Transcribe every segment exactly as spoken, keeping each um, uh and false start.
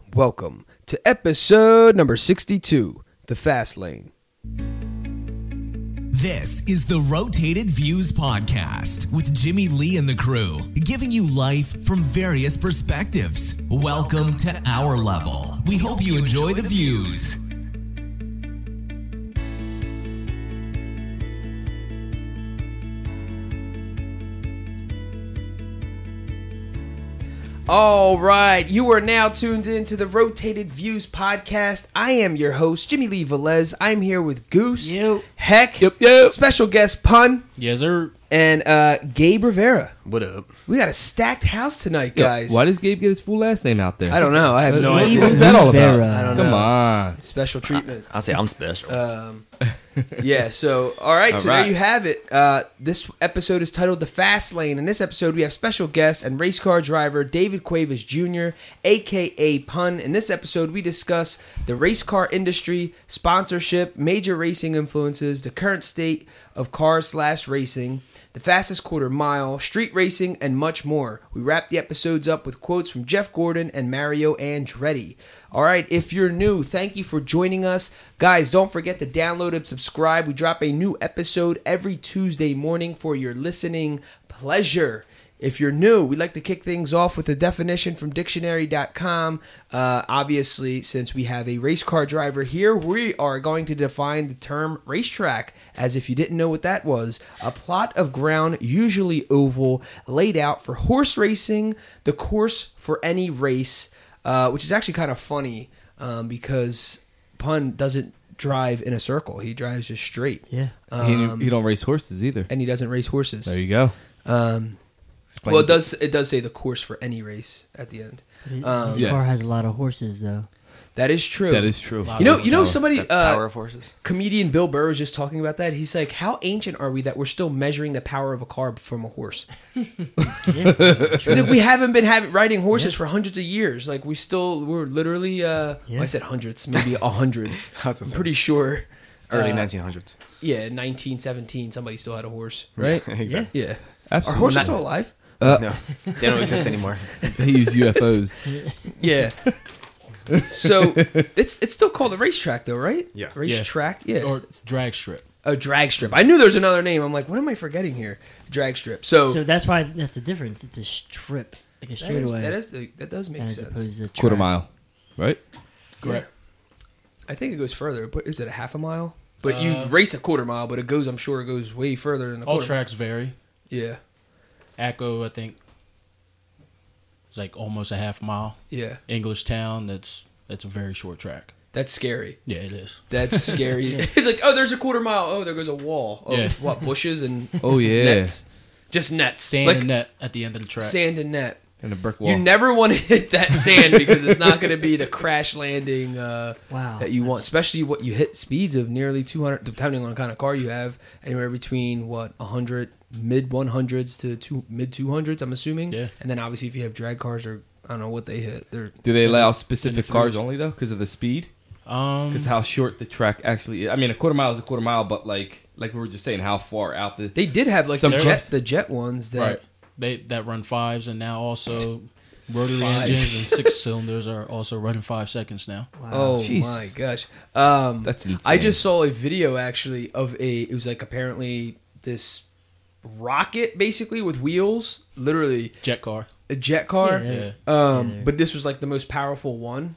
Welcome to episode number sixty-two, The Fast Lane. This is the Rotated Views Podcast with Jimmy Lee and the crew, giving you life from various perspectives. Welcome to our level. We hope you enjoy the views. All right, you are now tuned in to the Rotated Views Podcast. I am your host, Jimmy Lee Velez. I'm here with Goose, Yo. Heck, Yep, yep. special guest Pun, Yes, sir. and uh, Gabe Rivera. What up? We got a stacked house tonight, Yo, guys. why does Gabe get his full last name out there? I don't know. I have no What- idea. What's that all about? Rivera. I don't Come know. on. Special treatment. I'll say I'm special. Um, yeah, so, all right, All so right. there you have it. Uh, this episode is titled The Fast Lane. In this episode, we have special guest and race car driver David Cuevas Junior, a k a. Pun. In this episode, we discuss the race car industry, sponsorship, major racing influences, the current state of cars slash racing, the fastest quarter mile, street racing, and much more. We wrap the episodes up with quotes from Jeff Gordon and Mario Andretti. All right, if you're new, thank you for joining us. Guys, don't forget to download and subscribe. We drop a new episode every Tuesday morning for your listening pleasure. If you're new, we'd like to kick things off with a definition from dictionary dot com. Uh, obviously, since we have a race car driver here, we are going to define the term racetrack, as if you didn't know what that was. A plot of ground, usually oval, laid out for horse racing, the course for any race, uh, which is actually kind of funny um, because Pun doesn't drive in a circle. He drives just straight. Yeah. Um, he, he don't race horses either. and he doesn't race horses. There you go. Um, Explains well, it does. It does say the course for any race at the end. Um, His Yes. car has a lot of horses, though. That is true. That is true. You know, you know, somebody, the power uh, of horses. comedian Bill Burr was just talking about that. He's like, "How ancient are we that we're still measuring the power of a car from a horse? Yeah. He's like, we haven't been having, riding horses for hundreds of years. Like we still, we're literally. Uh, Yeah. well, I said hundreds, maybe a hundred. I'm I'm pretty sure. Early uh, nineteen hundreds. Yeah, nineteen seventeen. Somebody still had a horse, right? Exactly. Yeah. Are Absolutely. horses Not- still alive? Uh, No, they don't exist anymore. They use U F Os. Yeah. So it's it's still called a racetrack, though, right? Yeah. Racetrack. Yeah. Or it's drag strip. A drag strip. I knew there was another name. I'm like, what am I forgetting here? Drag strip. So, So that's why that's the difference. It's a strip, like a that, is, straightaway, that, is the, that does make as sense. opposed to Quarter track. mile. Right? Correct. I think it goes further, but is it a half a mile? But you Uh, race a quarter mile, but it goes. I'm sure it goes way further than a All quarter. tracks vary. Yeah, Acco, I think, it's like almost a half mile. yeah. English Town, that's that's a very short track. That's scary. Yeah, it is. That's scary. It's like, oh, there's a quarter mile. Oh, there goes a wall of Yeah. what bushes and Oh, yeah. nets, just nets, Sand like and net at the end of the track. sand and net. And a brick wall. You never want to hit that sand because it's not going to be the crash landing uh, Wow. that you That's- want. Especially what you hit speeds of nearly two hundred, depending on the kind of car you have, anywhere between what one hundred, mid one hundreds to two, mid two hundreds. I'm assuming. Yeah. And then obviously if you have drag cars, or I don't know what they hit. They're Do they allow specific the cars threes. only, though, because of the speed? Um, Because how short the track actually is. I mean, a quarter mile is a quarter mile, but like like we were just saying, how far out the... they did have like Some the jet, trucks. the jet ones that. right. They that run fives, and now also rotary Fives. engines and six cylinders are also running five seconds now. Wow. Oh Jesus. my gosh! Um, That's insane. I just saw a video actually of a. It was like apparently this rocket basically with wheels, literally Jet car. a jet car. Yeah. Yeah. Um, Yeah. but this was like the most powerful one,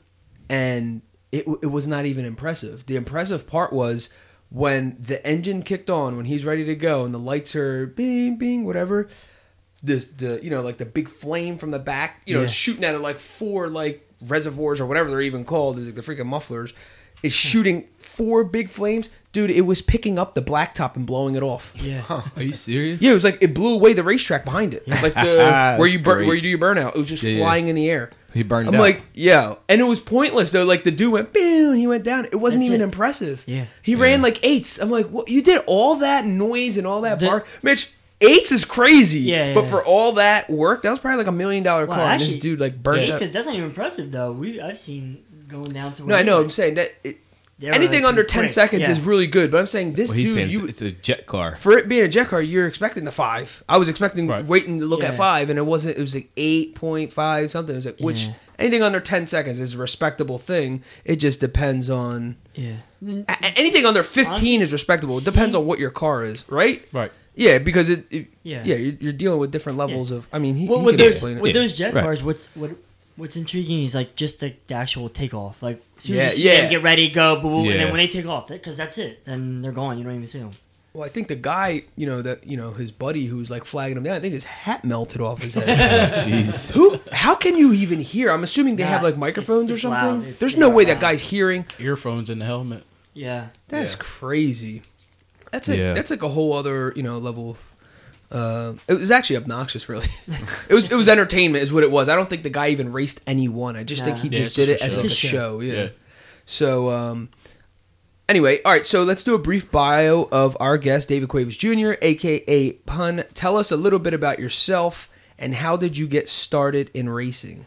and it w- it was not even impressive. The impressive part was when the engine kicked on, when he's ready to go, and the lights are bing bing whatever. This the you know like the big flame from the back, you know, Yeah. it's shooting out of like four like reservoirs or whatever they're even called, like the freaking mufflers. Is shooting four big flames, dude. It was picking up the blacktop and blowing it off. Yeah. Are you serious? Yeah, it was like it blew away the racetrack behind it, like the where you That's burn, great. where you do your burnout. It was just Yeah, yeah. flying in the air. He burned I'm out. like, yeah, and it was pointless though. Like the dude went, boom, he went down. It wasn't That's even it. impressive. Yeah. he ran like eights. I'm like, what? You did all that noise and all that The- bark, Mitch. Eights is crazy. Yeah, yeah, but yeah. for all that work, that was probably like a million dollar Wow, car. and actually- this dude like burned Yeah, it. That's, up. that's not even impressive though. We I've seen going down to. No, I know. I'm saying that it, They're, anything like, under pretty ten quick. seconds Yeah. is really good. But I'm saying this well, he's dude, saying you it's, it's a jet car. for it being a jet car, you're expecting the five. I was expecting Right. waiting to look at Yeah. five, and it wasn't. It was like eight point five something. It was like which, Yeah. anything under ten seconds is a respectable thing. It just depends on Yeah. a- a- anything under fifteen is respectable. It depends See- on what your car is, right? Right. Yeah, because it, it yeah, Yeah. you're, you're dealing with different levels of. I mean, he, Well, he with can those explain it. with Yeah. those jet Right. cars, what's what what's intriguing is like just the, the actual takeoff. Like, as soon Yeah, as you see yeah. them get ready, go, boom, boom, and Yeah. then when they take off, because that's it. Then they're gone. You don't even see them. Well, I think the guy, you know, that you know, his buddy who was like flagging him down. I think his hat melted off his head. Jeez. Who? How can you even hear? I'm assuming they Nah, have like microphones it's- it's or something. loud. It- There's they no are way that loud. guy's hearing. Earphones in the helmet. Yeah. That's Yeah. crazy. That's a, Yeah. that's like a whole other you know level. Uh, it was actually obnoxious, really. it was it was entertainment, is what it was. I don't think the guy even raced anyone. I just think Nah. he Yeah, just it's did it just as for like a show. show. Yeah. Yeah. So um, anyway, all right. So let's do a brief bio of our guest, David Cuevas Junior, aka Pun. Tell us a little bit about yourself and how did you get started in racing?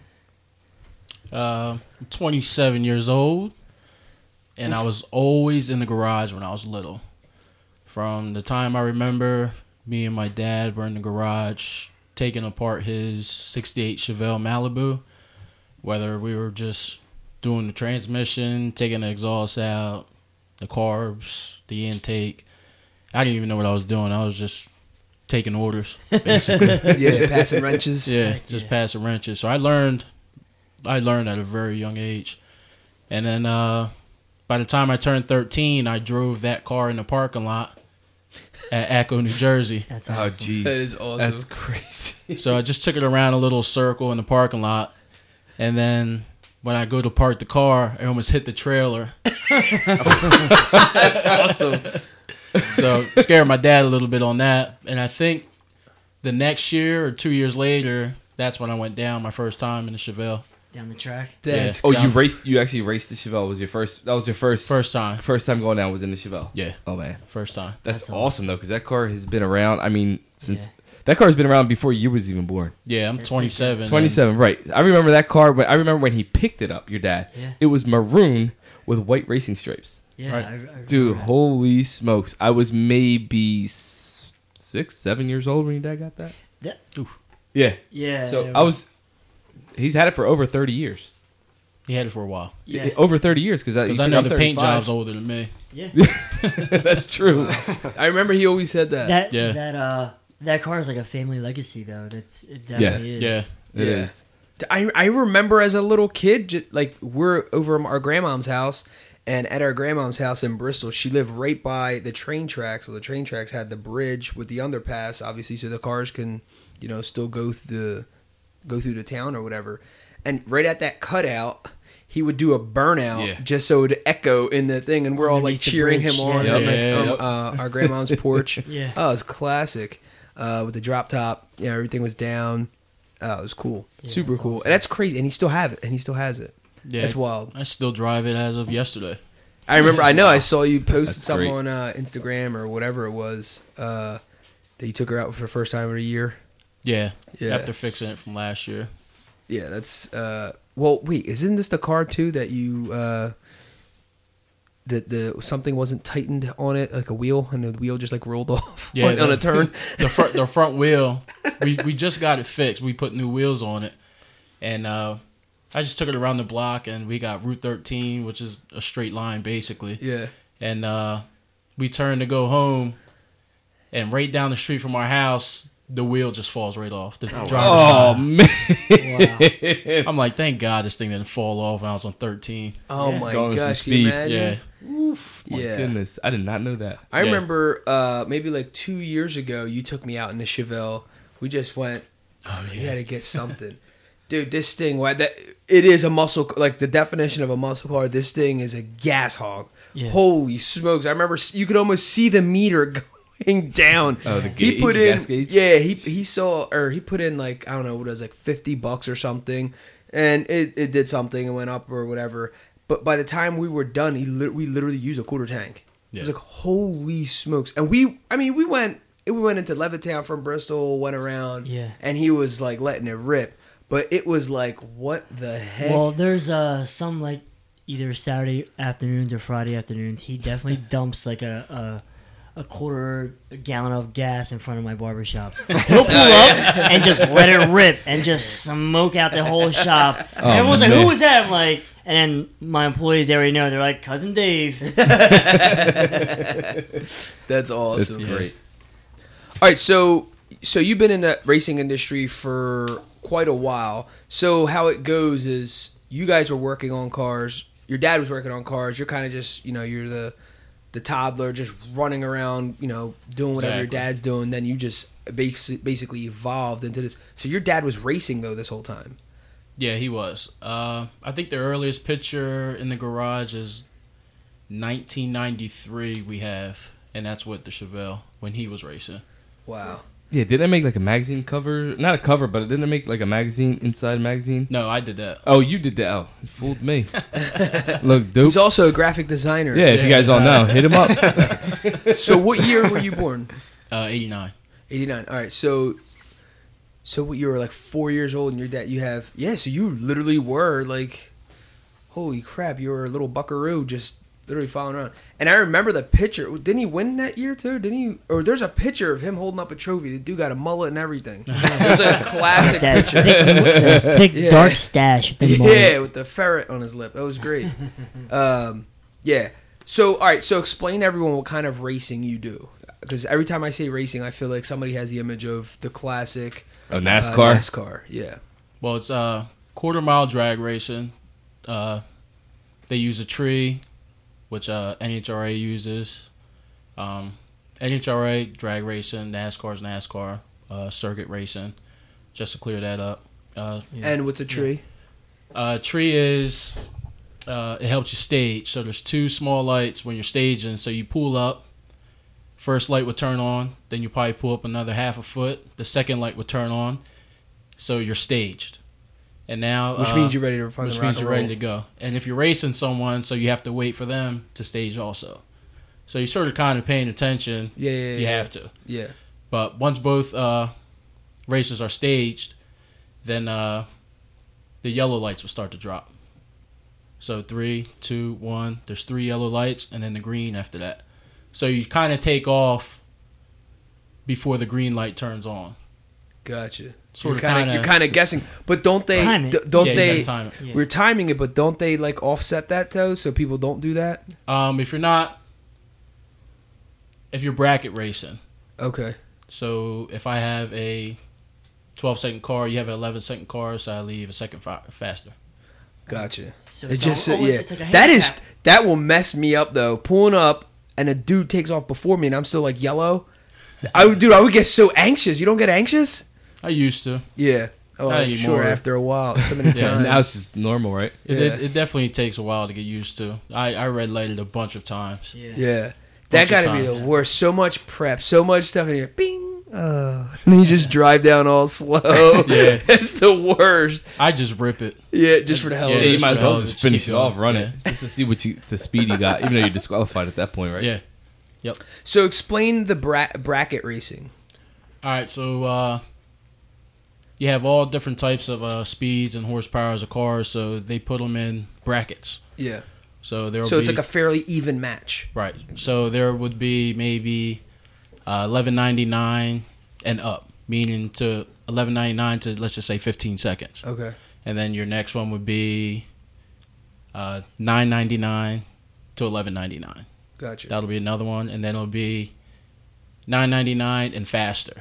Uh, I'm twenty-seven years old, and I was always in the garage when I was little. From the time I remember, me and my dad were in the garage taking apart his sixty-eight Chevelle Malibu, whether we were just doing the transmission, taking the exhaust out, the carbs, the intake. I didn't even know what I was doing. I was just taking orders, basically. Yeah, passing wrenches. Yeah, just passing wrenches. So I learned, I learned at a very young age, and then uh, by the time I turned thirteen, I drove that car in the parking lot at Echo, New Jersey. That's Oh, awesome. jeez. That is awesome. That's crazy. So I just took it around a little circle in the parking lot, and then when I go to park the car, I almost hit the trailer. That's awesome. So scared my dad a little bit on that, and I think the next year or two years later, that's when I went down my first time in the Chevelle. Down the track. That's Oh, Yeah. you raced? You actually raced the Chevelle? Was your first? That was your first? First time. First time going down was in the Chevelle. Yeah, Oh man, first time. that's, That's awesome though, because that car has been around. I mean, since Yeah. that car has been around before you was even born. Yeah, I'm That's twenty-seven. and- Twenty-seven, right? I remember that car. But I remember when he picked it up. Your dad. Yeah. It was maroon with white racing stripes. Yeah. Right. I, I remember Dude, that. holy smokes! I was maybe s- six, seven years old when your dad got that. That- Yeah. Yeah. So it I was. He's had it for over thirty years. He had it for a while. Yeah. Over thirty years, because Because I know the paint job's older than me. Yeah. That's true. I remember he always said that. That Yeah. that uh that car is like a family legacy though. That's it definitely Yes. is. Yeah. It Yeah. is. I I remember as a little kid, ju- like we're over at our grandmom's house, and at our grandmom's house in Bristol, she lived right by the train tracks. Well, the train tracks had the bridge with the underpass, obviously, so the cars can, you know, still go through the go through the town or whatever. And right at that cutout, he would do a burnout Yeah. just so it would echo in the thing, and we're all like Underneath the cheering bridge, him on yeah. on, Yeah, the- yeah, on, yeah. uh, our grandmom's porch. Yeah. Oh, it was classic. Uh, with the drop top, you know, everything was down. Oh, it was cool, Yeah, super that's cool, awesome. and that's crazy. And he still have it, and he still has it. Yeah. That's wild. I still drive it as of yesterday. I remember. I know. I saw you posted That's something great. on uh, Instagram or whatever it was uh, that you took her out for the first time in a year. Yeah. Yeah. After fixing it from last year. Yeah, that's. Uh, well, wait, isn't this the car too that you uh, that the something wasn't tightened on it, like a wheel, and the wheel just like rolled off Yeah, on, on the- a turn? The front the front wheel, we, we just got it fixed. We put new wheels on it. And uh, I just took it around the block, and we got Route thirteen, which is a straight line basically. Yeah. And uh, we turned to go home, and right down the street from our house, the wheel just falls right off. The driver's Oh side. man. Wow. I'm like, thank God this thing didn't fall off when I was on thirteen. Oh Yeah. my Going with some gosh! Can you speed. imagine? Yeah. My Yeah. goodness, I did not know that. I Yeah. remember uh, maybe like two years ago, you took me out in the Chevelle. We just went. Oh, you had to get something, dude. This thing, why that? It is a muscle. Like the definition of a muscle car. This thing is a gas hog. Yeah. Holy smokes! I remember s- you could almost see the meter going down. Oh, the he gauge, put in, gas gauge? yeah. He he saw or he put in like I don't know what it was like fifty bucks or something, and it, it did something and went up or whatever. But by the time we were done, he li- we literally used a quarter tank. It was Yeah. like holy smokes, and we I mean we went we went into Levittown from Bristol, went around, Yeah. and he was like letting it rip. But it was like, what the heck? Well, there's uh some like either Saturday afternoons or Friday afternoons. He definitely dumps like a a quarter gallon of gas in front of my barber shop. He'll pull up and just let it rip and just smoke out the whole shop. Oh, Everyone's like, man. "Who was that?" I'm like, and then my employees, they already know. They're like, "Cousin Dave." That's awesome. That's great. All right, so so you've been in the racing industry for quite a while. So how it goes is you guys were working on cars. Your dad was working on cars. You're kind of just, you know, you're the the toddler just running around, you know, doing whatever Exactly. your dad's doing. Then you just basi- basically evolved into this. So your dad was racing though this whole time. Yeah, he was. Uh, I think the earliest picture in the garage is nineteen ninety-three we have, and that's with the Chevelle when he was racing. Wow. Yeah, did they make like a magazine cover? Not a cover, but didn't they make like a magazine inside a magazine? No, I did that. Oh, you did that. Oh, it fooled me. Look, dude. He's also a graphic designer. Yeah, if you guys all know, hit him up. So what year were you born? Uh, eighty-nine. eighty-nine. All right. So so what, you were like four years old and your dad, you have, yeah, so you literally were like, holy crap, you were a little buckaroo just literally following around. And I remember the picture. Didn't he win that year too? Didn't he? Or there's a picture of him holding up a trophy. The dude got a mullet and everything. There's like a classic that picture. thick, the thick Yeah. dark stash. With the Yeah, mullet. with the ferret on his lip. That was great. um, yeah. So, all right. So, explain to everyone what kind of racing you do. Because every time I say racing, I feel like somebody has the image of the classic Oh, uh, NASCAR. NASCAR. Yeah. Well, it's uh, quarter mile drag racing. Uh, they use a tree, which uh, N H R A uses. Um, N H R A, drag racing, NASCAR's NASCAR, uh, circuit racing, just to clear that up. Uh, And what's a tree? uh, tree is, uh, it helps you stage. So there's two small lights when you're staging. So you pull up, first light would turn on, then you probably pull up another half a foot. The second light would turn on, so you're staged. And now, Which uh, means you're ready to fucking which rock means and you're ready roll. to go. And if you're racing someone, so you have to wait for them to stage also. So you're sort of kind of paying attention. Yeah, yeah, yeah. You yeah. have to. Yeah. But once both uh, races are staged, then uh, the yellow lights will start to drop. So three, two, one. There's three yellow lights, and then the green after that. So you kind of take off before the green light turns on. Gotcha. Sort you're of kind of kinda- you're kind of guessing, but don't they? Time it. d- don't Yeah, you they? gotta time it. Yeah. We're timing it, but don't they like offset that though, so people don't do that? Um, if you're not, if you're bracket racing, Okay. so if I have a twelve second car, you have an eleven second car, so I leave a second fa- faster. Gotcha. So It it's just al- almost- yeah. it's like a That is handicap. that will mess me up though. Pulling up and a dude takes off before me and I'm still like yellow. I would, dude, I would get so anxious. You don't get anxious? I used to. Yeah. Oh, Not I'm sure. anymore. After a while, so many Yeah, times. Now it's just normal, right? It, Yeah. it, it definitely takes a while to get used to. I, I red lighted a bunch of times. Yeah. Yeah, that Bunch of got to be times. the worst. So much prep, so much stuff in here. Bing. Uh, and then you just drive down all slow. Yeah. It's the worst. I just rip it. Yeah, just for the hell Yeah, of Yeah, it. you might as well just Just finish keep it off, going. run Yeah. it, just to see what you the speed you got, even though you're disqualified at that point, right? Yeah. So explain the bra- bracket racing. All right, so uh, you have all different types of uh, speeds and horsepowers of cars, so they put them in brackets. Yeah. So there. So it's be, like a fairly even match. right. So there would be maybe uh, eleven ninety-nine and up, meaning to eleven ninety-nine to let's just say fifteen seconds, Okay. and then your next one would be uh, nine ninety-nine to eleven ninety-nine. Gotcha. That'll be another one, and then it'll be nine ninety-nine and faster,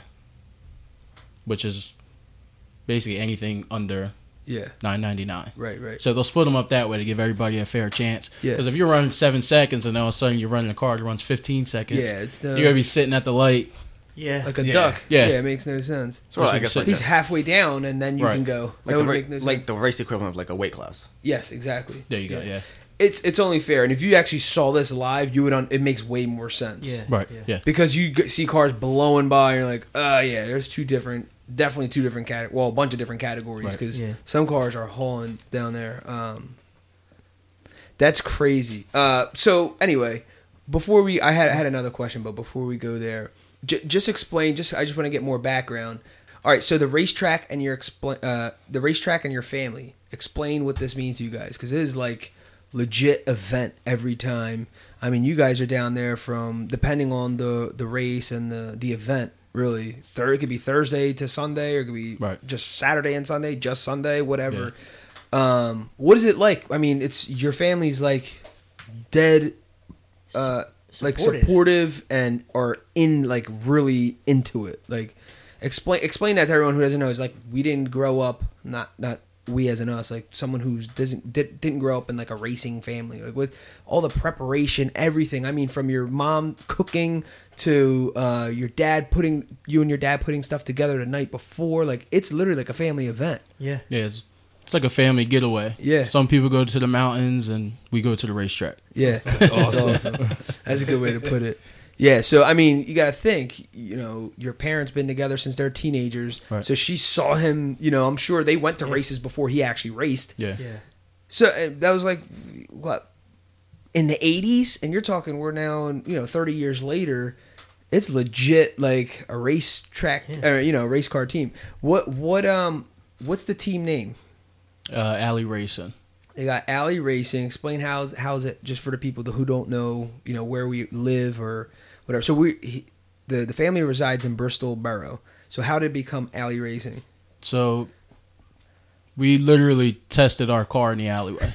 which is basically anything under Yeah. nine ninety-nine. Right. Right. So they'll split them up that way to give everybody a fair chance. Yeah. Because if you're running seven seconds and all of a sudden you're running a car that runs fifteen seconds, Yeah. It's the, you're gonna be sitting at the light. Yeah. like a Yeah. duck. Yeah. Yeah. It makes no sense. So I guess like, He's the, halfway down, and then you Right. can go. like, That the, would ra- make no like sense. the race equivalent of like a weight class. Yes. Exactly. There you go. Yeah. Yeah. It's it's only fair, and if you actually saw this live, you would. Un- it makes way more sense. Yeah. Right. Yeah. Yeah. Because you g- see cars blowing by, and you're like, oh yeah, there's two different, definitely two different cat, well, a bunch of different categories. Right. Because Yeah. some cars are hauling down there. Um, that's crazy. Uh, so anyway, before we, I had I had another question, but before we go there, j- just explain. Just I just want to get more background. All right, so the racetrack and your expl- uh, the racetrack and your family. Explain what this means to you guys, because it is like legit event every time. I mean, you guys are down there from, depending on the, the race and the, the event, really. Third, it could be Thursday to Sunday, or it could be Right. just Saturday and Sunday, just Sunday, whatever. Um, what is it like? I mean, it's your family's like dead, uh, like Supportive. supportive and are in like really into it. Like, explain explain that to everyone who doesn't know. It's like we didn't grow up, not not we as in us, like someone who doesn't did, didn't grow up in like a racing family, like with all the preparation, everything. I mean, from your mom cooking to uh, your dad putting you and your dad putting stuff together the night before. Like, it's literally like a family event. Yeah. Yeah, it's it's like a family getaway. Yeah. Some people go to the mountains and we go to the racetrack. Yeah, that's awesome. That's a good way to put it. Yeah, so I mean, you got to think, you know, your parents been together since they're teenagers. Right. So she saw him, you know, I'm sure they went to races before he actually raced. Yeah. Yeah. So uh, that was like, what, in the eighties? And you're talking, we're now, in, you know, thirty years later. It's legit like a racetrack, Yeah. or, you know, race car team. What, what, um, what's the team name? Uh, Alley Racing. They got Alley Racing. Explain how's how's it, just for the people who don't know, you know, where we live or whatever. So we he, the the family resides in Bristol Borough. So how did it become Alley Racing? So we literally tested our car in the alleyway.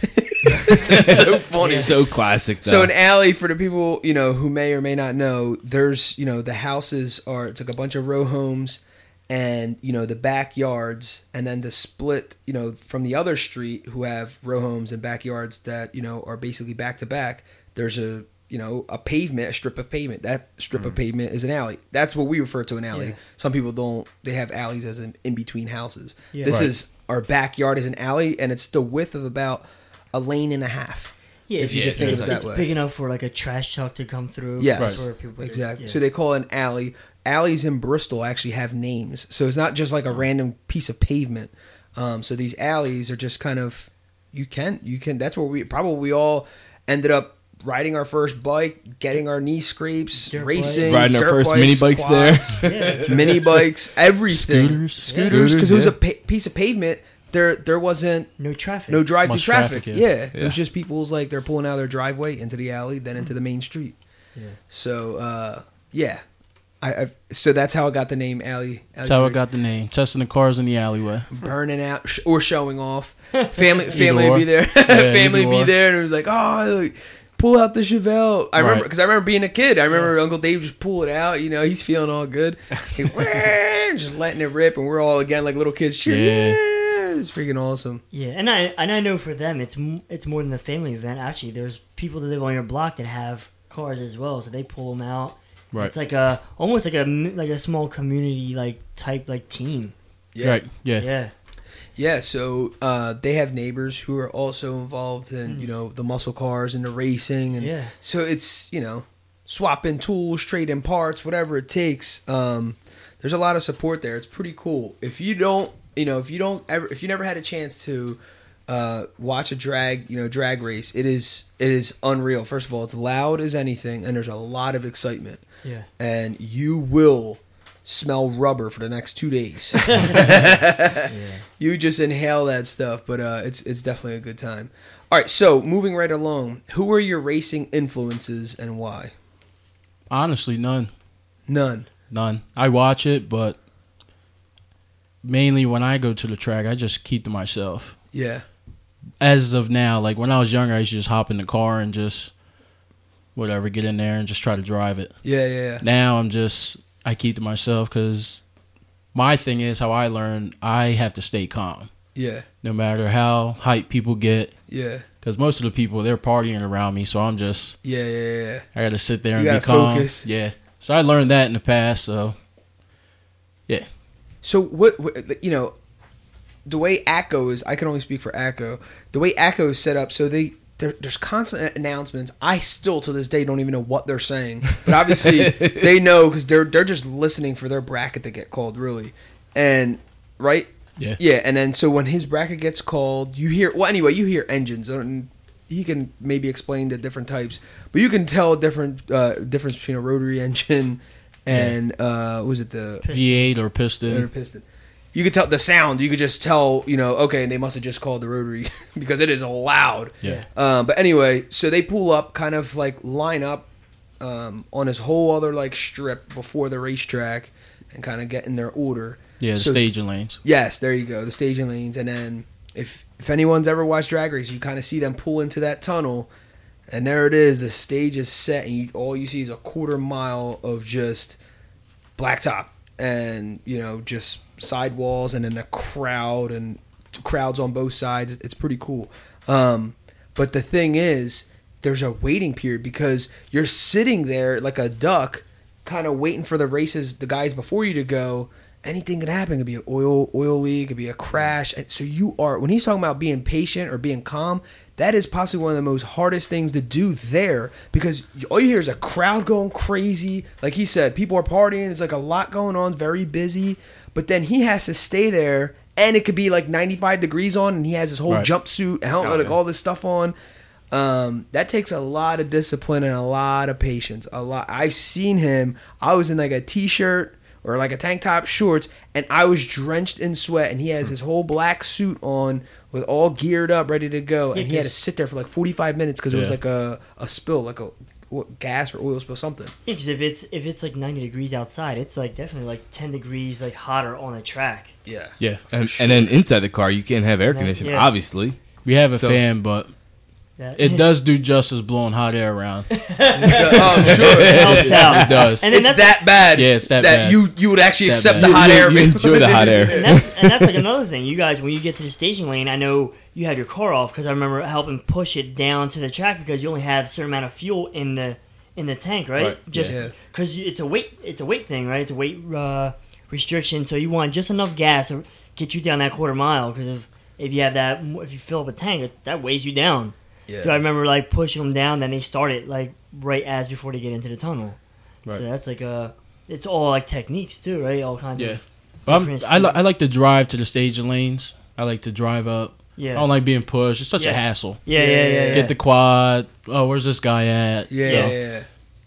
It's so funny. So classic. Though. So an alley, for the people, you know, who may or may not know, there's, you know, the houses are, it's like a bunch of row homes and, you know, the backyards, and then the split, you know, from the other street who have row homes and backyards that, you know, are basically back to back. There's a, you know, a pavement, a strip of pavement. That strip of pavement is an alley. That's what we refer to an alley. Yeah. Some people don't, they have alleys as in, in between houses. Yeah. This Right. is, our backyard is an alley, and it's the width of about a lane and a half. Yeah, If you it's, could think it's, of it that it's way. big enough for like a trash truck to come through. Yes. Right. for people to- Exactly. yeah. So they call it an alley. Alleys in Bristol actually have names. So it's not just like a random piece of pavement. Um, so these alleys are just kind of, you can, you can, that's where we probably all ended up riding our first bike, getting our knee scrapes, Dirt racing, Riding our dirt first bikes, mini bikes there. quads, Yeah, that's right. mini bikes, everything. Scooters. Scooters, because Scooters, it was yeah. a pa- piece of pavement. There, there wasn't No traffic. no drive-through Much traffic. traffic, Yeah. yeah. It was just people's, like, they're pulling out of their driveway into the alley, then into the main street. Yeah. So, uh, yeah. I, I so that's how I got the name Alley. That's how I got the name. Testing the cars in the alleyway. burning out sh- or showing off. Family, family or. would be there. Yeah, family either would be or. there, and it was like, oh, look, pull out the Chevelle. I remember Right. because I remember being a kid. I remember Uncle Dave just pull it out. You know, he's feeling all good, he, just letting it rip, and we're all again like little kids cheering. Yeah. Yeah, it's freaking awesome. Yeah, and I and I know for them it's m- it's more than a family event. Actually, there's people that live on your block that have cars as well, so they pull them out. Right. It's like a almost like a m- like a small community like type like team. Yeah. Right. Yeah. Yeah. Yeah, so uh, they have neighbors who are also involved in, you know, the muscle cars and the racing. And Yeah. so it's, you know, swapping tools, trading parts, whatever it takes. Um, there's a lot of support there. It's pretty cool. If you don't, you know, if you don't ever, if you never had a chance to uh, watch a drag, you know, drag race, it is, it is unreal. First of all, it's loud as anything, and there's a lot of excitement. Yeah. And you will smell rubber for the next two days. Yeah. You just inhale that stuff, but uh, it's it's definitely a good time. All right, so moving right along, who are your racing influences and why? Honestly, none. None. None. I watch it, but mainly when I go to the track, I just keep to myself. Yeah. As of now, like when I was younger, I used to just hop in the car and just whatever, get in there and just try to drive it. Yeah, yeah, yeah. Now I'm just, I keep to myself because my thing is how I learn, I have to stay calm. Yeah. No matter how hype people get, Yeah. because most of the people, they're partying around me, so I'm just, Yeah, yeah, yeah. I got to sit there You and gotta be calm. focus. Yeah. So I learned that in the past, so yeah. So what, what you know, the way A C O is, I can only speak for A C O. The way A C O is set up, so they there, there's constant announcements. I still to this day don't even know what they're saying, but obviously they know because they're they're just listening for their bracket to get called, really, and right. Yeah. Yeah, and then so when his bracket gets called, you hear well anyway, you hear engines. And he can maybe explain the different types, but you can tell a different uh, difference between a rotary engine and uh, was it the V eight or or piston. piston. you could tell the sound. You could just tell, you know, okay, they must have just called the rotary because it is loud. Yeah. Um, but anyway, so they pull up, kind of like line up um, on this whole other like strip before the racetrack, and kind of get in their order. Yeah, the So- staging lanes. Yes, there you go, the staging lanes, and then if if anyone's ever watched Drag Race, you kind of see them pull into that tunnel, and there it is. The stage is set, and you, all you see is a quarter mile of just blacktop, and you know just sidewalls, and then a crowd and crowds on both sides. It's pretty cool. Um, but the thing is, there's a waiting period because you're sitting there like a duck, kind of waiting for the races, the guys before you to go. Anything can happen. It could be an oil oil leak. It could be a crash. And so you are, when he's talking about being patient or being calm, that is possibly one of the most hardest things to do there, because you- all you hear is a crowd going crazy. Like he said, people are partying. It's like a lot going on, very busy. But then he has to stay there, and it could be like ninety-five degrees on, and he has his whole Right. jumpsuit, helmet, Oh, like yeah. all this stuff on. Um, that takes a lot of discipline and a lot of patience. A lot. I've seen him. I was in like a t-shirt or like a tank top, shorts, and I was drenched in sweat, and he has his whole black suit on with all geared up, ready to go, and Yeah, he had to 'cause- sit there for like forty-five minutes because it was Yeah. like a, a spill, like a what, gas or oil spill, something. Yeah, because if it's if it's like ninety degrees outside, it's like definitely like ten degrees like hotter on the track. Yeah. Yeah. And, and then inside the car, you can't have air conditioning, Yeah. obviously. We have a So- fan, but That, it does do justice blowing hot air around. oh, sure. It helps out. It does. And then It's that's that bad. Yeah, it's that bad. you you would actually That accept bad. the hot You- air. you enjoy the hot air. And that's and that's like another thing. You guys, when you get to the staging lane, I know you have your car off because I remember helping push it down to the track because you only have a certain amount of fuel in the in the tank, right? Right, Just yeah. because it's a weight it's a weight thing, right? It's a weight uh, restriction, so you want just enough gas to get you down that quarter mile. Because if if you have that, if you fill up a tank, it, that weighs you down. Yeah. So I remember like pushing them down. Then they started like right as before they get into the tunnel. Right. So that's like a it's all like techniques too, right? All kinds Yeah. of But I'm- different I, li- I like to drive to the staging lanes. I like to drive up. yeah. I don't like being pushed. It's such Yeah. a hassle. Yeah, yeah, yeah. yeah. Get the quad. Oh, where's this guy at? Yeah, So, yeah, yeah.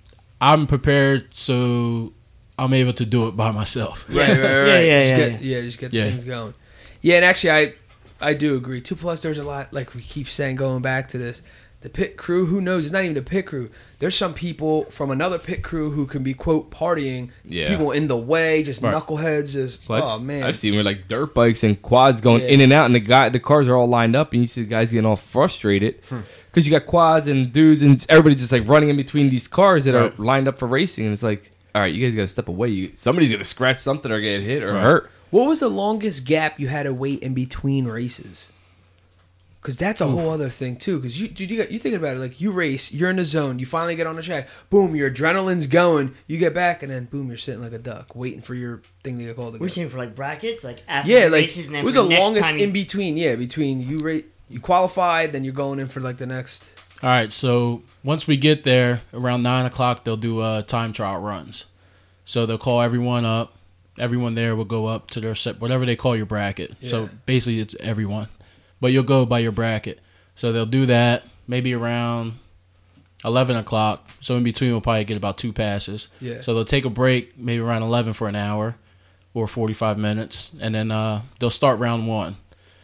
I'm prepared, so I'm able to do it by myself. Right, right, right. Yeah, right. yeah, just yeah, get, yeah. just get Yeah. things going. Yeah, and actually, I I do agree. Two plus, there's a lot. Like we keep saying, going back to this, the pit crew. Who knows? It's not even the pit crew. There's some people from another pit crew who can be quote partying. Yeah. People in the way, just Right. knuckleheads. Just Well, oh I've, man. I've seen where like dirt bikes and quads going Yeah. in and out, and the guy, the cars are all lined up, and you see the guys getting all frustrated because you got quads and dudes, and everybody just like running in between these cars that Right. are lined up for racing, and it's like, all right, you guys got to step away. You, somebody's gonna scratch something or get hit or Right. hurt. What was the longest gap you had to wait in between races? Because that's a whole other thing too. Because you, dude, you, got, you think about it, like you race, you're in the zone, you finally get on the track, boom, your adrenaline's going, you get back, and then boom, you're sitting like a duck, waiting for your thing to get called We're again. saying for like brackets, like after Yeah, the like races, and then it was for the next longest time you- in between. Yeah, between you rate, you qualified, then you're going in for like the next. All right, so once we get there, around nine o'clock, they'll do uh, time trial runs. So they'll call everyone up. Everyone there will go up to their set, whatever they call your bracket. Yeah. So basically, it's everyone, but you'll go by your bracket. So they'll do that maybe around eleven o'clock. So in between, we'll probably get about two passes. Yeah. So they'll take a break maybe around eleven for an hour or forty-five minutes, and then uh, they'll start round one.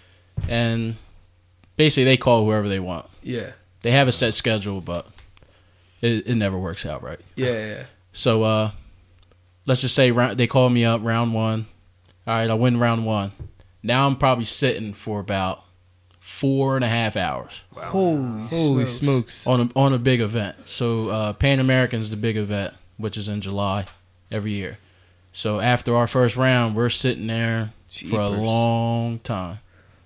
And basically, they call whoever they want. Yeah, They have a set schedule, but it, it never works out right. yeah, yeah. So uh, let's just say round, they call me up round one. All right, I win round one. Now I'm probably sitting for about four and a half hours Holy, Holy smokes. smokes! on a, on a big event. So uh, Pan American's the big event, which is in July every year. So after our first round, we're sitting there for a Jeepers. long time.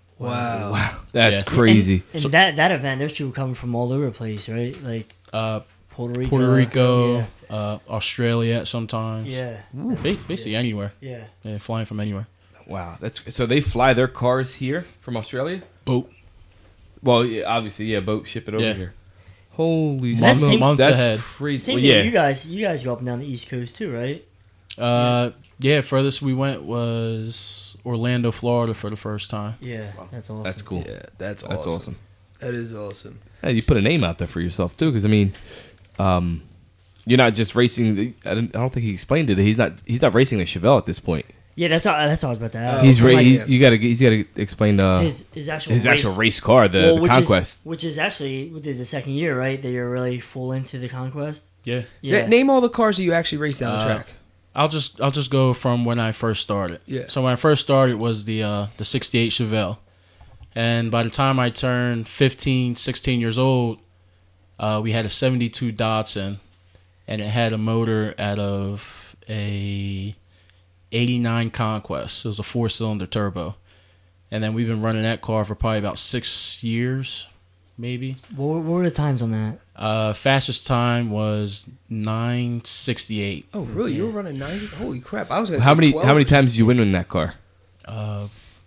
Wow. That's Yeah. crazy. And that that event, there's people coming from all over the place, right? Like Uh, Puerto Rico, Puerto Rico, yeah, uh, Australia sometimes. yeah, Ba- Basically anywhere. yeah. Yeah, flying from anywhere. Wow, that's so they fly their cars here from Australia. Boat. Well, yeah, obviously, yeah, boat ship it over Yeah. here. Holy That's smokes, months that's ahead. crazy. Same Well, thing. yeah, You guys, you guys go up and down the East Coast too, right? Uh, yeah, furthest we went was Orlando, Florida for the first time. Yeah, that's awesome. that's cool. Yeah, that's awesome. That's awesome. That is awesome. Yeah, you put a name out there for yourself too, because I mean, um, you're not just racing. The, I, don't, I don't think he explained it. He's not. He's not racing the Chevelle at this point. Yeah, that's what, that's what I was about to ask. Oh, He's ra- Like, he, yeah. you gotta he's gotta explain uh, his, his his actual his race, actual race car, the, well, the which Conquest. is, which is actually this is the second year, right? That you're really full into the Conquest. Yeah. Yeah. Na- Name all the cars that you actually race down the Uh, track. I'll just I'll just go from when I first started. Yeah. So when I first started was the uh, the sixty-eight Chevelle. And by the time I turned fifteen, sixteen years old, uh, we had a seventy-two Datsun, and it had a motor out of a eighty-nine Conquest. It was a four-cylinder turbo. And then we've been running that car for probably about six years, maybe. What, were- what were the times on that? Uh, fastest time was nine sixty-eight. Oh, really? You were running ninety? Holy crap! I was gonna How say many twelve. how many times did you win in that car? Uh,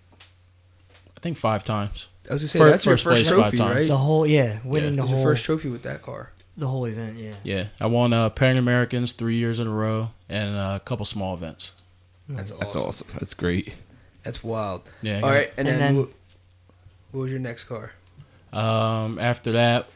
I think five times. I was gonna say Fir- that's your first first place trophy, five times. right? The whole yeah, winning Yeah, the It was whole your first trophy with that car. the whole event. Yeah. Yeah, I won uh, Pan Americans three years in a row and uh, a couple small events. That's awesome. That's awesome. That's great. That's wild. Yeah. I All right, and, And then, then- wh- what was your next car? got- Um, after that,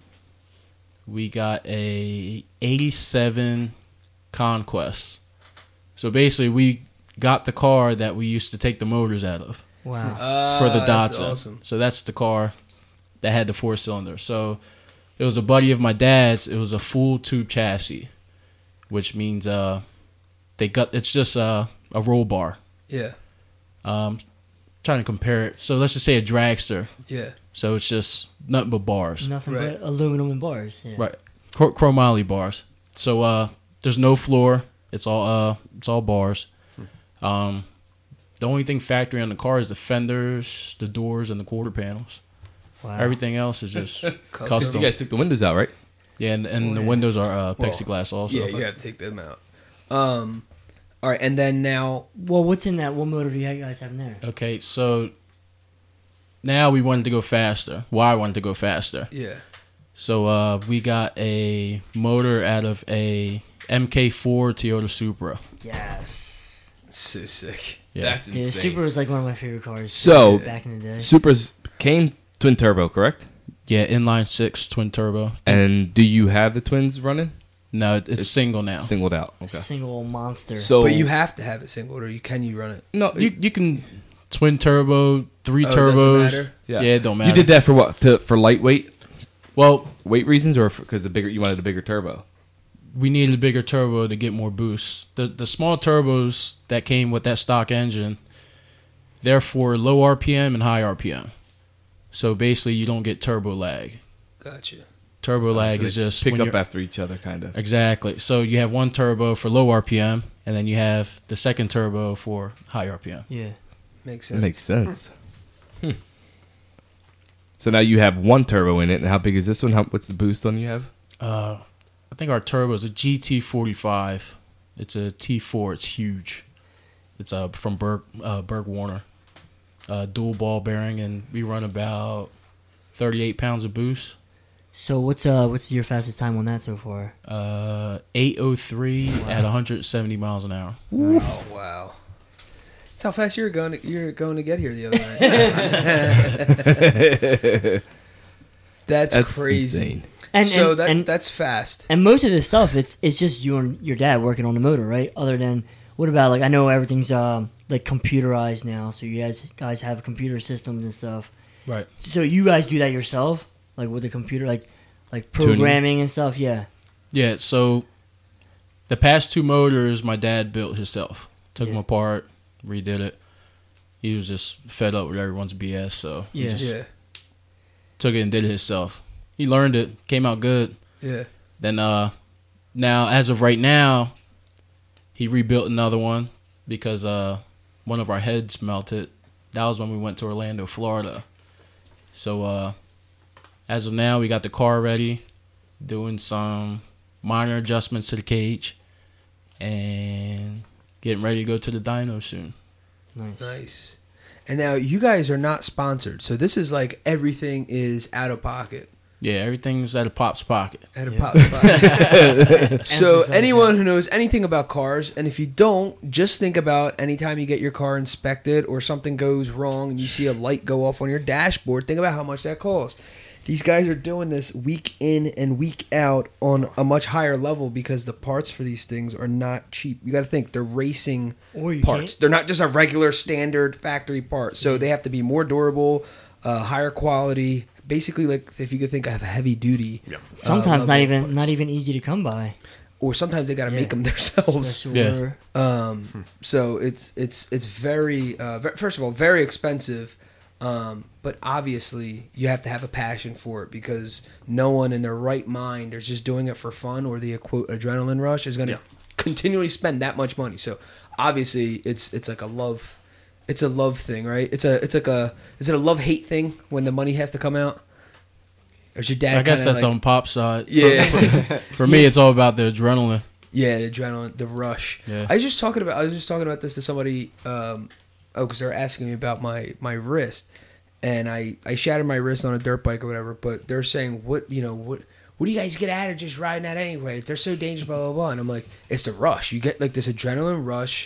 we got a eighty-seven Conquest. So basically, we got the car that we used to take the motors out of Wow. Uh, for the that's Datsun. Awesome. So that's the car that had the four cylinder. So it was a buddy of my dad's. It was a full tube chassis, which means uh, they got it's just a a roll bar. Yeah. Um, trying to compare it. So let's just say a dragster. Yeah. So it's just nothing but bars, Nothing Right. but aluminum and bars. Yeah. right? Chr- chromoly bars. So uh, there's no floor. It's all uh, it's all bars. Um, the only thing factory on the car is the fenders, the doors, and the quarter panels. Wow. Everything else is just Custom. custom. You guys took the windows out, right? Yeah, and, and Oh, the yeah. windows are uh, Well, plexiglass also. Yeah, you have to take them out. Um, all right, and then now, Well, what's in that? What motor do you guys have in there? Okay, so now we wanted to go faster. Why I wanted to go faster. yeah, So uh, we got a motor out of a M K four Toyota Supra. Yes. so sick. Yeah. That's Dude, the insane. Supra was like one of my favorite cars. So- back in the day. Supra's came twin turbo, correct? Yeah, inline six twin turbo. And do you have the twins running? No, it- it's, It's single now. Singled out. Okay. Single monster. So, But you have to have it single, or you can you run it? no, You you can twin turbo, three Oh, it doesn't turbos. matter? Yeah. it don't matter. You did that for what? To, for lightweight Well, weight reasons, or because the bigger you wanted a bigger turbo? we needed a bigger turbo to get more boost. The the small turbos that came with that stock engine, they're for low R P M and high R P M. So basically, you don't get turbo lag. Gotcha. Turbo lag So is they just pick when up you're- after each other, kind of. Exactly. So you have one turbo for low R P M, and then you have the second turbo for high R P M. yeah. Makes That sense. makes sense. Hmm. So now you have one turbo in it, and how big is this one? How, what's the boost on you have? Uh, I think our turbo is a G T forty-five. It's a T four. It's huge. It's uh, from Berg, uh, Berg Warner. Uh, dual ball bearing, and we run about thirty-eight pounds of boost. So what's uh what's your fastest time on that so far? Uh, eight oh three at one hundred seventy miles an hour. Oh wow. That's how fast you were going. To, you were going to get here the other night. That's, That's crazy. insane. And so and, that and, that's fast. and most of this stuff it's it's just you and your dad working on the motor, right? Other than what about like I know everything's um like computerized now, so you guys guys have computer systems and stuff. Right. So you guys do that yourself, like with the computer, like like Tuning. programming and stuff. Yeah. Yeah, so the past two motors my dad built himself. Took Yeah. them apart, redid it. He was just fed up with everyone's B S, so he Yeah. just Yeah. took it and did it himself. He learned it, came out good. Yeah. Then uh now as of right now, he rebuilt another one because uh one of our heads melted. That was when we went to Orlando, Florida. So uh as of now we got the car ready, doing some minor adjustments to the cage and getting ready to go to the dyno soon. Nice. Nice. And now you guys are not sponsored, so this is like everything is out of pocket. Yeah, everything's out of Pop's pocket. Out of Yeah. Pop's pocket. So Emphasize anyone that. who knows anything about cars, and if you don't, just think about anytime you get your car inspected or something goes wrong and you see a light go off on your dashboard, think about how much that cost. these guys are doing this week in and week out on a much higher level because the parts for these things are not cheap. You got to think they're racing Or you parts. can't- They're not just a regular standard factory part. So they have to be more durable, uh, higher quality. Basically, like if you could think of heavy duty. Yeah. Sometimes uh, not level even parts. not even easy to come by. Or sometimes they got to Yeah. make them themselves. Special Yeah. order. Um, so it's it's it's very uh, ve- first of all very expensive, um, but obviously you have to have a passion for it because no one in their right mind is just doing it for fun or the quote adrenaline rush is going to Yeah. continually spend that much money. So obviously it's it's like a love, it's a love thing, right? It's a it's like a is it a love hate thing when the money has to come out? Or is your dad? I guess kinda that's like, on Pop's side. Yeah. For me, it's all about the adrenaline. Yeah, the adrenaline, the rush. Yeah. I was just talking about. I was just talking about this to somebody. Um, oh, because they were asking me about my my wrist, and I I shattered my wrist on a dirt bike or whatever. But they're saying, what you know, what what do you guys get out of just riding that anyway? They're so dangerous, blah blah blah. And I'm like, it's the rush. You get like this adrenaline rush.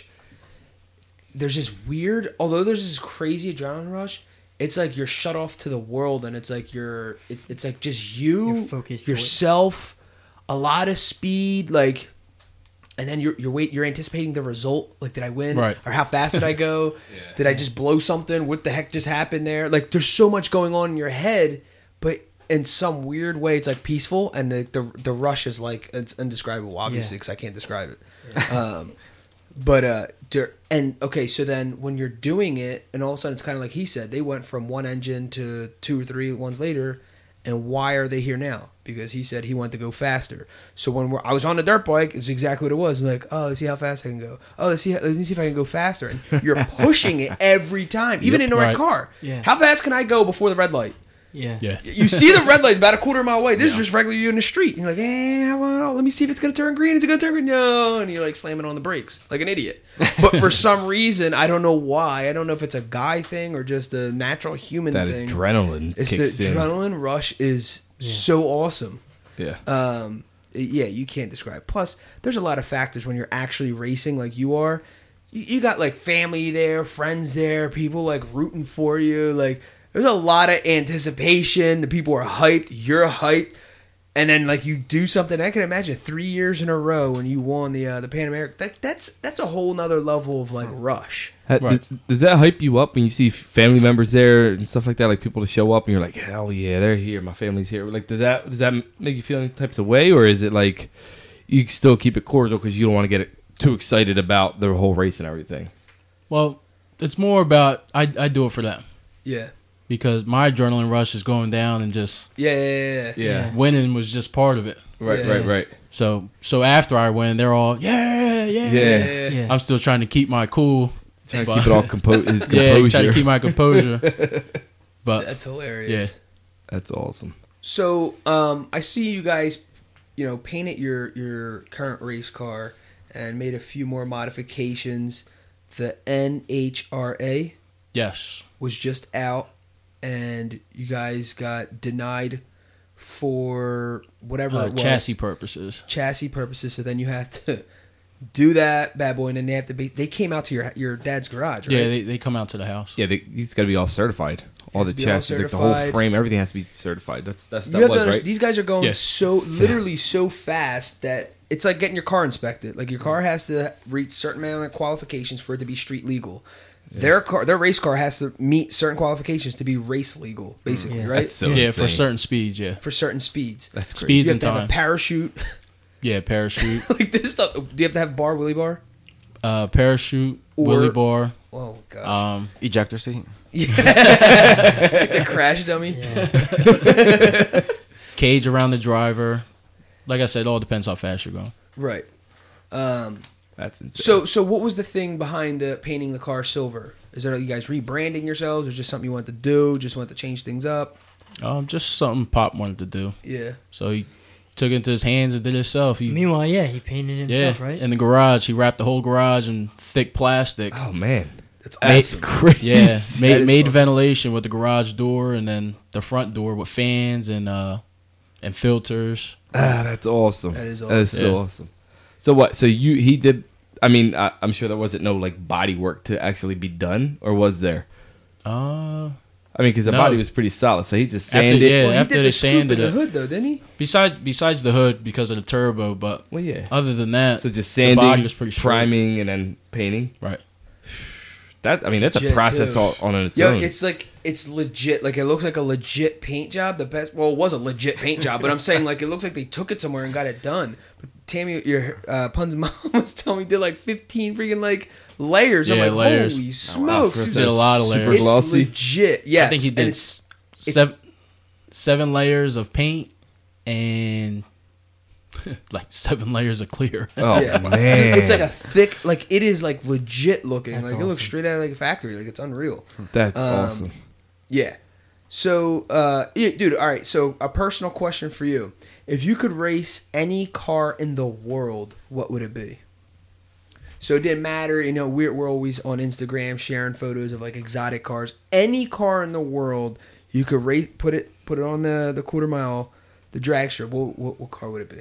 There's this weird, although there's this crazy adrenaline rush. It's like you're shut off to the world, and it's like you're. It's it's like just you, You're focused to it. yourself, a lot of speed, like. And then you're you're wait you're anticipating the result. Like, did I win? Right. Or how fast did I go? Did I just blow something? What the heck just happened there? Like, there's so much going on in your head, but in some weird way, it's like peaceful, and the the, the rush is like it's indescribable. Obviously, Yeah. because I can't describe it. Um, but uh, there, and okay, so then when you're doing it, and all of a sudden it's kind of like he said, they went from one engine to two or three ones later. And why are they here now? Because he said he wanted to go faster. So when we're, I was on the dirt bike, it's exactly what it was. I'm like, oh, let's see how fast I can go. Oh, let's see. How, let me see if I can go faster. And you're pushing it every time, even Yep, in a red right. car. Yeah. How fast can I go before the red light? Yeah. Yeah. You see the red light about a quarter mile away. This is just regular you in the street. And you're like, eh, well, let me see if it's going to turn green. Is it going to turn green? No. And you're like slamming on the brakes like an idiot. But for some reason, I don't know why. I don't know if it's a guy thing or just a natural human That thing. adrenaline It's the kicks in. adrenaline rush is Yeah. so awesome. Yeah. Um, yeah, you can't describe. Plus, there's a lot of factors when you're actually racing like you are. You, you got like family there, friends there, people like rooting for you. Like there's a lot of anticipation. The people are hyped. You're hyped. And then like you do something. I can imagine three years in a row when you won the uh, the Pan American. That, that's that's a whole nother level of like rush. Ha- Right. does, does that hype you up when you see family members there and stuff like that, like people to show up and you're like, hell yeah, they're here, my family's here. Like, does that does that make you feel any types of way, or is it like you can still keep it cordial because you don't want to get it too excited about the whole race and everything? Well, it's more about I I do it for them Yeah. because my adrenaline rush is going down and just Yeah. Yeah. Yeah. yeah. Yeah, winning was just part of it. right, Yeah. right, right. So so after I win, they're all yeah yeah. Yeah. Yeah. Yeah. I'm still trying to keep my cool. Trying to but- keep it all compo- his Yeah, composure. trying to keep my composure. But That's hilarious. yeah. That's awesome. So, um, I see you guys, you know, painted your your current race car and made a few more modifications. The N H R A Yes. was just out, and you guys got denied for whatever Uh, it was, chassis purposes. chassis purposes. So then you have to do that bad boy, and then they have to be. They came out to your your dad's garage, right? Yeah, they, they come out to the house. Yeah, they, he's got to be all certified. All Has the to be all chassis, like the whole certified. frame, everything has to be certified. That's that's You that have was to right. understand, these guys are going Yes. so literally so fast that it's like getting your car inspected. Like your car has to reach certain amount of qualifications for it to be street legal. Their car, their race car, has to meet certain qualifications to be race legal, basically, Yeah. right? That's so yeah, insane. for certain speeds. Yeah, For certain speeds. That's crazy. Speeds You have and to have a times. parachute, Yeah, parachute, like this stuff. Do you have to have bar, wheelie bar? uh, parachute, Or- wheelie bar, Oh gosh, um, Ejector seat. like the crash dummy. cage around the driver. Like I said, it all depends how fast you're going. Right. Um, That's insane. so, so what was the thing behind the painting the car silver? Is that you guys rebranding yourselves, or just something you want to do? Just want to change things up? Um, just something Pop wanted to do, Yeah. so he took it into his hands and did it himself. He, Meanwhile, yeah, he painted yeah, himself, right? in the garage, he wrapped the whole garage in thick plastic. oh man, That's that's awesome. crazy. Yeah, That made is made awesome. ventilation with the garage door and then the front door with fans and uh and filters. Ah, that's awesome. That is That is awesome. so Yeah. awesome. So what? So you he did? I mean, I, I'm sure there wasn't no like body work to actually be done, or was there? Uh, I mean, because the No. body was pretty solid, so he just After- sanded. yeah. Well, he after did they the scoop in sanded the it. hood though, didn't he? Besides, besides the hood because of the turbo, but Well, yeah. other than that, So just the body sanding, was pretty short. priming, and then painting. Right. That I mean, that's a legit, process too. all on its Yo, own. it's like it's legit. Like it looks like a legit paint job. The best. Well, it was a legit paint job, but I'm saying like it looks like they took it somewhere and got it done. But Tammy, your uh, Pun's mom was telling me did like fifteen freaking like layers. I'm Yeah, like, layers. holy smokes! For Did a lot of super layers. It's glossy. legit. Yes, I think he and did it's- seven, seven layers of paint and like seven layers of clear. Oh yeah. man, It's like a thick, like it is like legit looking. That's like it looks awesome. straight out of like a factory. Like it's unreal. that's um, awesome. Yeah. So, uh, yeah, dude, all right. So, a personal question for you: if you could race any car in the world, what would it be? So it didn't matter, you know. We're we're always on Instagram sharing photos of like exotic cars. Any car in the world, you could race, put it put it on the the quarter mile, the drag strip. What what, what car would it be?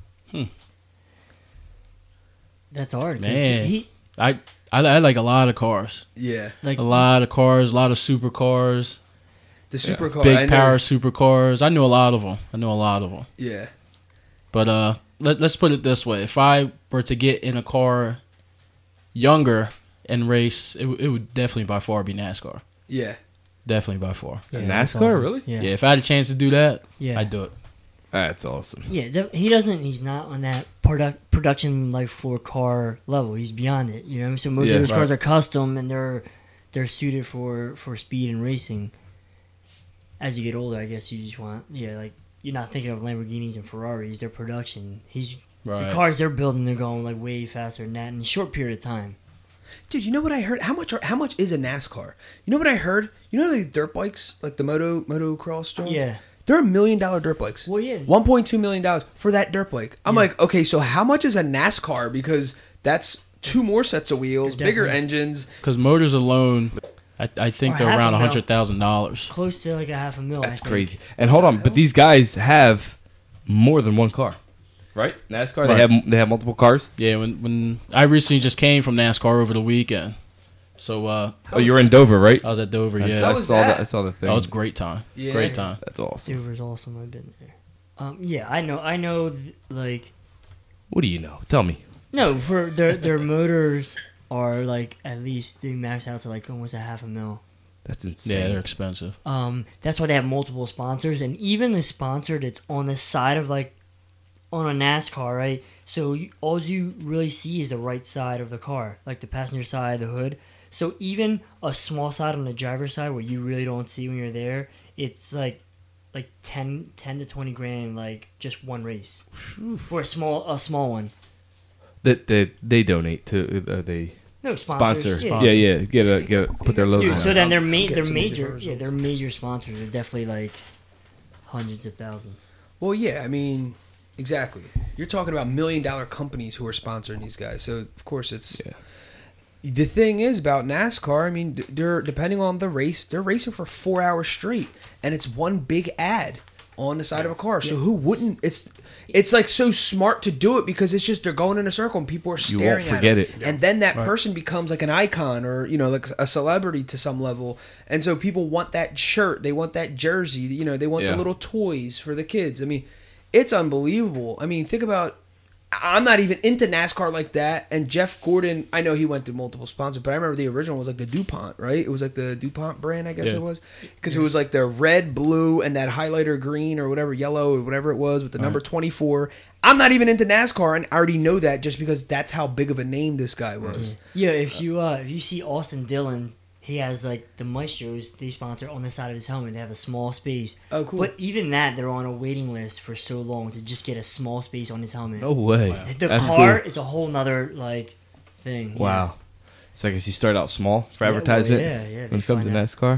That's hard. 'cause Man. He, I, I I like a lot of cars, Yeah, like, a lot of cars, a lot of supercars, the supercar. I big know- power supercars. I knew a lot of them. I know a lot of them. Yeah, But uh, let, let's put it this way: if I were to get in a car younger and race, it, w- it would definitely by far be NASCAR. yeah. Definitely by far. yeah, NASCAR, that's awesome. really? Yeah. Yeah, if I had a chance to do that, Yeah. I'd do it. That's awesome. Yeah, th- he doesn't. He's not on that product production like floor car level. He's beyond it. You know, so most Yeah, of those cars right. are custom and they're they're suited for for speed and racing. As you get older, I guess you just want yeah, like you're not thinking of Lamborghinis and Ferraris. They're production. He's Right. the cars they're building. They're going like way faster than that in a short period of time. Dude, you know what I heard? How much? Are, how much is a NASCAR? You know what I heard? You know the dirt bikes, like the moto motocross joints. Yeah. They're a million dollar dirt bikes. Well, yeah. One point two million dollars for that dirt bike. I'm Yeah. like, okay, so how much is a NASCAR? Because that's two more sets of wheels, bigger Definitely. engines. Because motors alone, I, I think Or they're half around a a mil. hundred thousand dollars. Close to like a half a mil. I That's think. crazy. And hold on, but these guys have more than one car, right? NASCAR, they Right. have they have multiple cars. Yeah, when when I recently just came from NASCAR over the weekend, so uh, Oh, you're in Dover, right? I was at Dover. I, Yeah, saw, I was saw that? that. I saw the thing. that was a great time. Yeah. Great time. That's awesome. Dover's awesome. I've been there. Um, yeah, I know. I know. th- Like What do you know? Tell me. no, for their their motors are like at least they max out to like almost a half a mil. That's insane. Yeah, they're expensive. Um, that's why they have multiple sponsors, and even the sponsor that's on the side of like on a NASCAR, right? So you, all you really see is the right side of the car, like the passenger side, the hood. So even a small side on the driver's side where you really don't see when you're there, it's like like ten, ten to twenty grand, like just one race for a small a small one. That they, they donate to. Uh, they No sponsor. sponsors. Yeah, yeah. Get a get a, put their logo. Dude, on so it. then their I'll ma- get their some of the major different yeah results. their major sponsors are definitely like hundreds of thousands. Well, yeah, I mean, exactly. You're talking about million dollar companies who are sponsoring these guys. So, of course, it's. Yeah. The thing is about NASCAR, I mean, d- they're depending on the race, they're racing for four hours straight, and it's one big ad on the side of a car. So who wouldn't? It's it's like so smart to do it because it's just they're going in a circle and people are You staring won't at forget it. it. And then that person becomes like an icon or you know like a celebrity to some level, and so people want that shirt, they want that jersey, you know, they want Yeah. the little toys for the kids. I mean, it's unbelievable. I mean, think about. I'm not even into NASCAR like that. And Jeff Gordon, I know he went through multiple sponsors, but I remember the original was like the DuPont, right? It was like the DuPont brand, I guess Yeah. it was. Because it was like the red, blue, and that highlighter green or whatever, yellow or whatever it was with the number twenty-four. I'm not even into NASCAR, and I already know that just because that's how big of a name this guy was. Yeah, if you uh, if you see Austin Dillon, he has like the Maestros they sponsor on the side of his helmet. They have a small space. Oh, cool. But even that, they're on a waiting list for so long to just get a small space on his helmet. No way. The That's car cool. is a whole nother like thing. Wow. So I guess you start out small for Yeah, well, advertisement yeah, yeah, when they it comes to find out. NASCAR.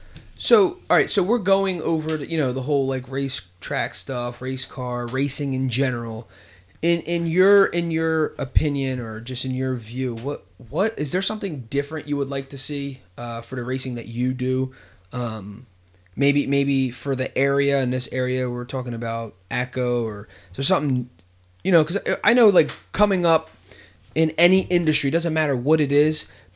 So, all right, so we're going over the, you know, the whole like race track stuff, race car, racing in general. In in your in your opinion or just in your view, what what is there something different you would like to see uh, for the racing that you do? Um, maybe maybe for the area in this area we're talking about A C O or is there something you know because I know like coming up in any industry doesn't matter what it is.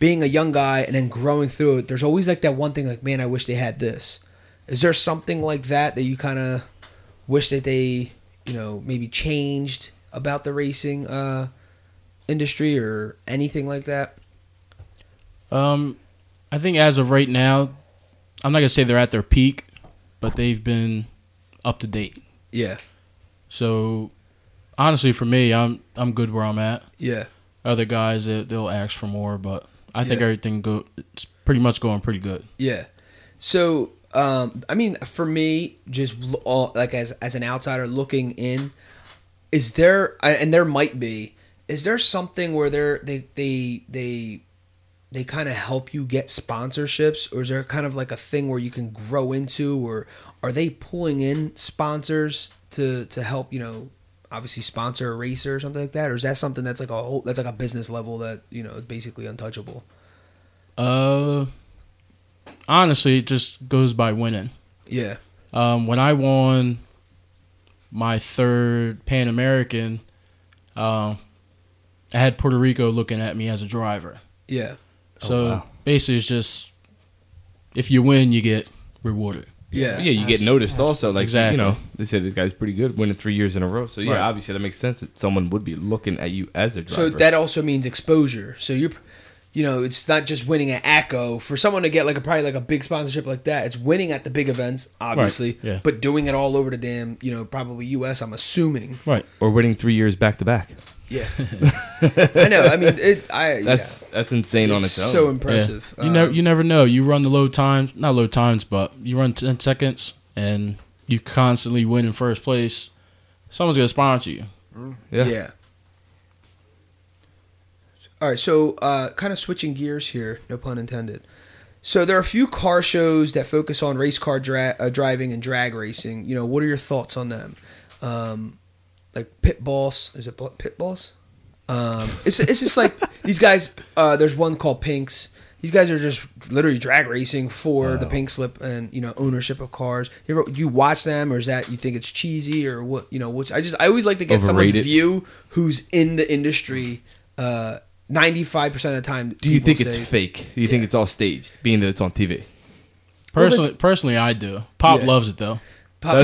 being a young guy and then growing through it, there's always like that one thing like, man, I wish they had this. Is there something like that that you kind of wish that they, you know, maybe changed about the racing uh, industry or anything like that? Um, I think as of right now, I'm not gonna say they're at their peak, but they've been up to date. Yeah. So honestly, for me, I'm I'm good where I'm at. Yeah. Other guys, they, they'll ask for more, but I think Yeah. everything go it's pretty much going pretty good. Yeah. So, um, I mean, for me, just l- all, like as as an outsider looking in, is there and there might be, is there something where they're they they they they kind of help you get sponsorships, or is there kind of like a thing where you can grow into, or are they pulling in sponsors to to help, you know, obviously sponsor a racer or something like that, or is that something that's like a whole, that's like a business level that, you know, is basically untouchable? Uh, honestly, it just goes by winning. Yeah. Um, when I won my third Pan American, um, I had Puerto Rico looking at me as a driver. Yeah. So Oh, wow. basically, it's just if you win, you get rewarded. Yeah. Yeah, you get noticed also. Like, Exactly. you know, they said this guy's pretty good, winning three years in a row. So, yeah, Right. obviously that makes sense that someone would be looking at you as a driver. So that also means exposure. So you're, you know, it's not just winning at A C O. For someone to get like a probably like a big sponsorship like that, it's winning at the big events, obviously, yeah. but doing it all over the damn, you know, probably U S. I'm assuming. Right. Or winning three years back to back. Yeah, I know. I mean, it. I That's yeah. that's insane on It's its own. so impressive. Yeah. You Um, never you never know. You run the low times, not low times, but you run ten seconds and you constantly win in first place. Someone's gonna sponsor you. yeah. Yeah. All right, so uh, kind of switching gears here, no pun intended. So there are a few car shows that focus on race car dra- uh, driving and drag racing. You know, what are your thoughts on them? Um, like Pit Boss, is it Pit Boss? Um, it's it's just like these guys. Uh, there's one called Pinks. These guys are just literally drag racing for the pink slip and, you know, ownership of cars. You ever, you watch them, or is that you think it's cheesy, or what? You know, what's I just I always like to get someone's Overrated. view who's in the industry. Uh, ninety-five percent of the time, Do you people think it's say- fake? Do you think Yeah. it's all staged, being that it's on T V? Personally, personally, I do. Pop Yeah. loves it though. Pop,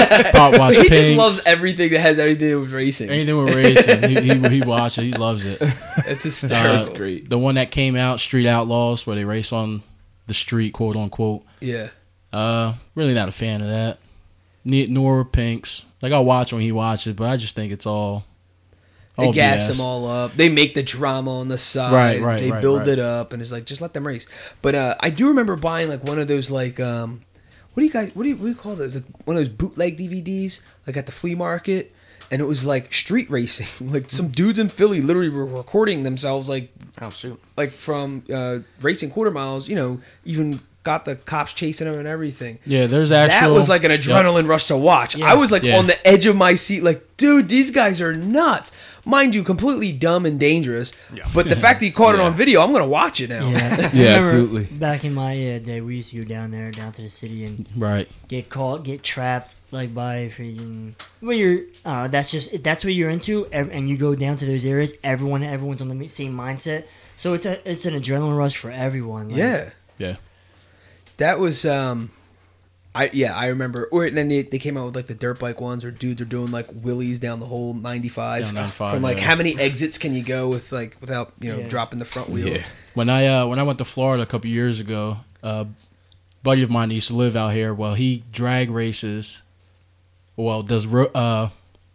Pop watch he just Pinks, loves everything that has anything to do with racing. anything with racing. he, he he watches. He loves it. It's Uh, hysterical. great. The one that came out, Street Outlaws, where they race on the street, quote unquote. Yeah, Uh, really not a fan of that. Ne- Nor Pinks. Like I'll watch when he watches, but I just think it's all. they all gas B S. them all up. They make the drama on the side. Right, right, They right, build right. it up, and it's like just let them race. But uh, I do remember buying like one of those like um, what do you guys what do you, what do you call those? Like one of those bootleg D V Ds like at the flea market, and it was like street racing. Like some dudes in Philly literally were recording themselves like Oh shoot! like from uh, racing quarter miles. You know, even got the cops chasing them and everything. Yeah, there's actual. That was like an Yep. adrenaline rush to watch. Yeah. I was like Yeah. on the edge of my seat, like, dude, these guys are nuts. Mind you, completely dumb and dangerous. But the fact that you caught it on video, I'm going to watch it now. Yeah, Yeah, Remember absolutely. Back in my uh, day, we used to go down there, down to the city, and Right. get caught, get trapped, like by freaking. When you're, I don't know, that's just that's what you're into, ev- and you go down to those areas. Everyone, everyone's on the same mindset, so it's a it's an adrenaline rush for everyone. Like, Yeah. Yeah. That was, um, I yeah, I remember. Or and then they, they came out with like the dirt bike ones, where dudes are doing like wheelies down the whole ninety-five. Down ninety-five, From like yeah. how many exits can you go with like without you know Yeah. dropping the front wheel? Yeah. When I uh, when I went to Florida a couple years ago, a buddy of mine used to live out here. Well, he drag races. Well, does ro- uh,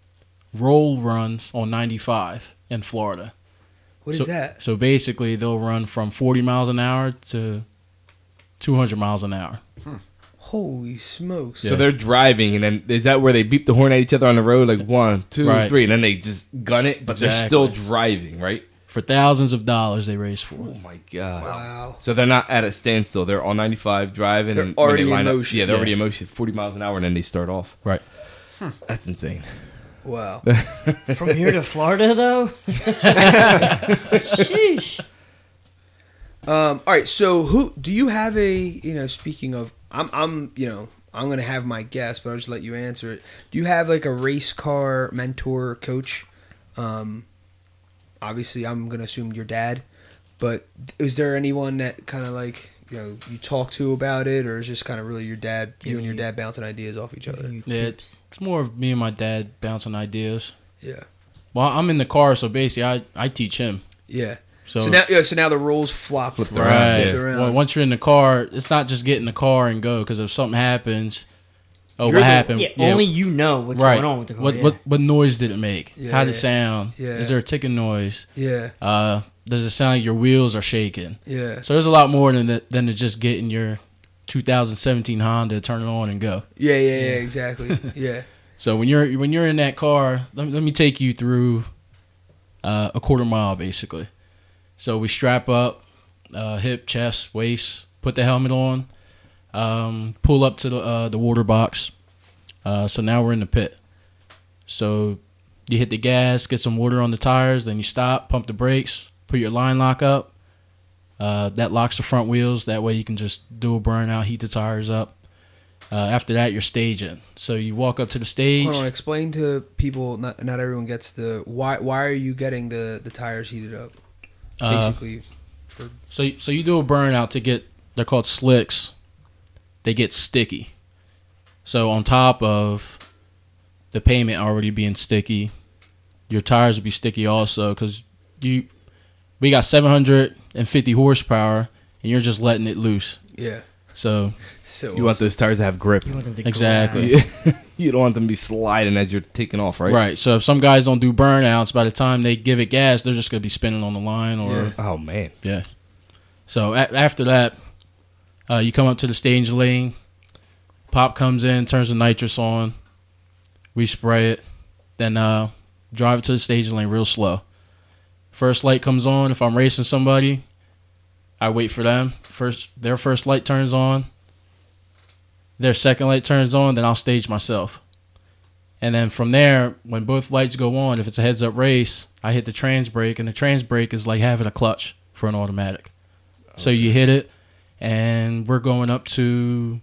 roll runs on ninety-five in Florida. What is so, that? So basically, they'll run from forty miles an hour to two hundred miles an hour. Holy smokes! So they're driving, and then is that where they beep the horn at each other on the road, like one, two, Right. three, and then they just gun it, but they're Exactly. still driving, right? For thousands of dollars, they race for. Oh my god! Wow. So they're not at a standstill; they're on ninety-five driving. They're and when already they line in up- motion. Yeah, they're Yeah. already in motion, forty miles an hour, and then they start off. Right. That's insane. Wow. From here to Florida, though. Sheesh. Um, all right, so who do you have a you know? Speaking of, I'm I'm you know I'm gonna have my guess, but I'll just let you answer it. Do you have like a race car mentor, coach? Um, obviously, I'm gonna assume your dad, But is there anyone that kind of like you know you talk to about it, or is just kind of really your dad, you and your dad bouncing ideas off each other? You Yeah, tips. it's more of me and my dad bouncing ideas. Yeah, Well, I'm in the car, so basically I, I teach him. yeah. So, So, now, yeah, so now the roles flop Flipped around. around, right. flipped around. Well, once you're in the car, it's not just get in the car and go, because if something happens, oh, You're what the- happened? Yeah, only you know what's right. going on with the car. What, yeah. what what noise did it make? Yeah, How did yeah. it sound? Yeah. Is there a ticking noise? yeah, Uh, does it sound like your wheels are shaking? yeah, So there's a lot more than that, than to just get in your two thousand seventeen Honda, turn it on, and go. yeah, yeah, yeah, exactly. Yeah, So when you're when you're in that car, let me, let me take you through uh, a quarter mile basically. So we strap up, uh, hip, chest, waist, put the helmet on, um, pull up to the uh, the water box. Uh, so now we're in the pit. So you hit the gas, get some water on the tires, then you stop, pump the brakes, put your line lock up. Uh, that locks the front wheels. That way you can just do a burnout, heat the tires up. Uh, after that, you're staging. So you walk up to the stage. hold on. Explain to people. Not not everyone gets the why. Why are you getting the the tires heated up? Uh, Basically, for So so you do a burnout to get, they're called slicks. They get sticky. So on top of the pavement already being sticky, your tires will be sticky also, because you we got seven hundred fifty horsepower and you're just letting it loose. yeah. So So You want those tires to have grip. You want them to Exactly. grab. You don't want them to be sliding as you're taking off, right? right. So if some guys don't do burnouts, by the time they give it gas, they're just gonna be spinning on the line or Yeah. Oh man. Yeah. So a- after that, uh, you come up to the stage lane. Pop comes in, turns the nitrous on. We spray it. Then uh, drive it to the stage lane real slow. First light comes on. If I'm racing somebody, I wait for them. First, their first light turns on. Their second light turns on. Then I'll stage myself. And then from there, when both lights go on, if it's a heads-up race, I hit the trans brake, and the trans brake is like having a clutch for an automatic. So you hit it, and we're going up to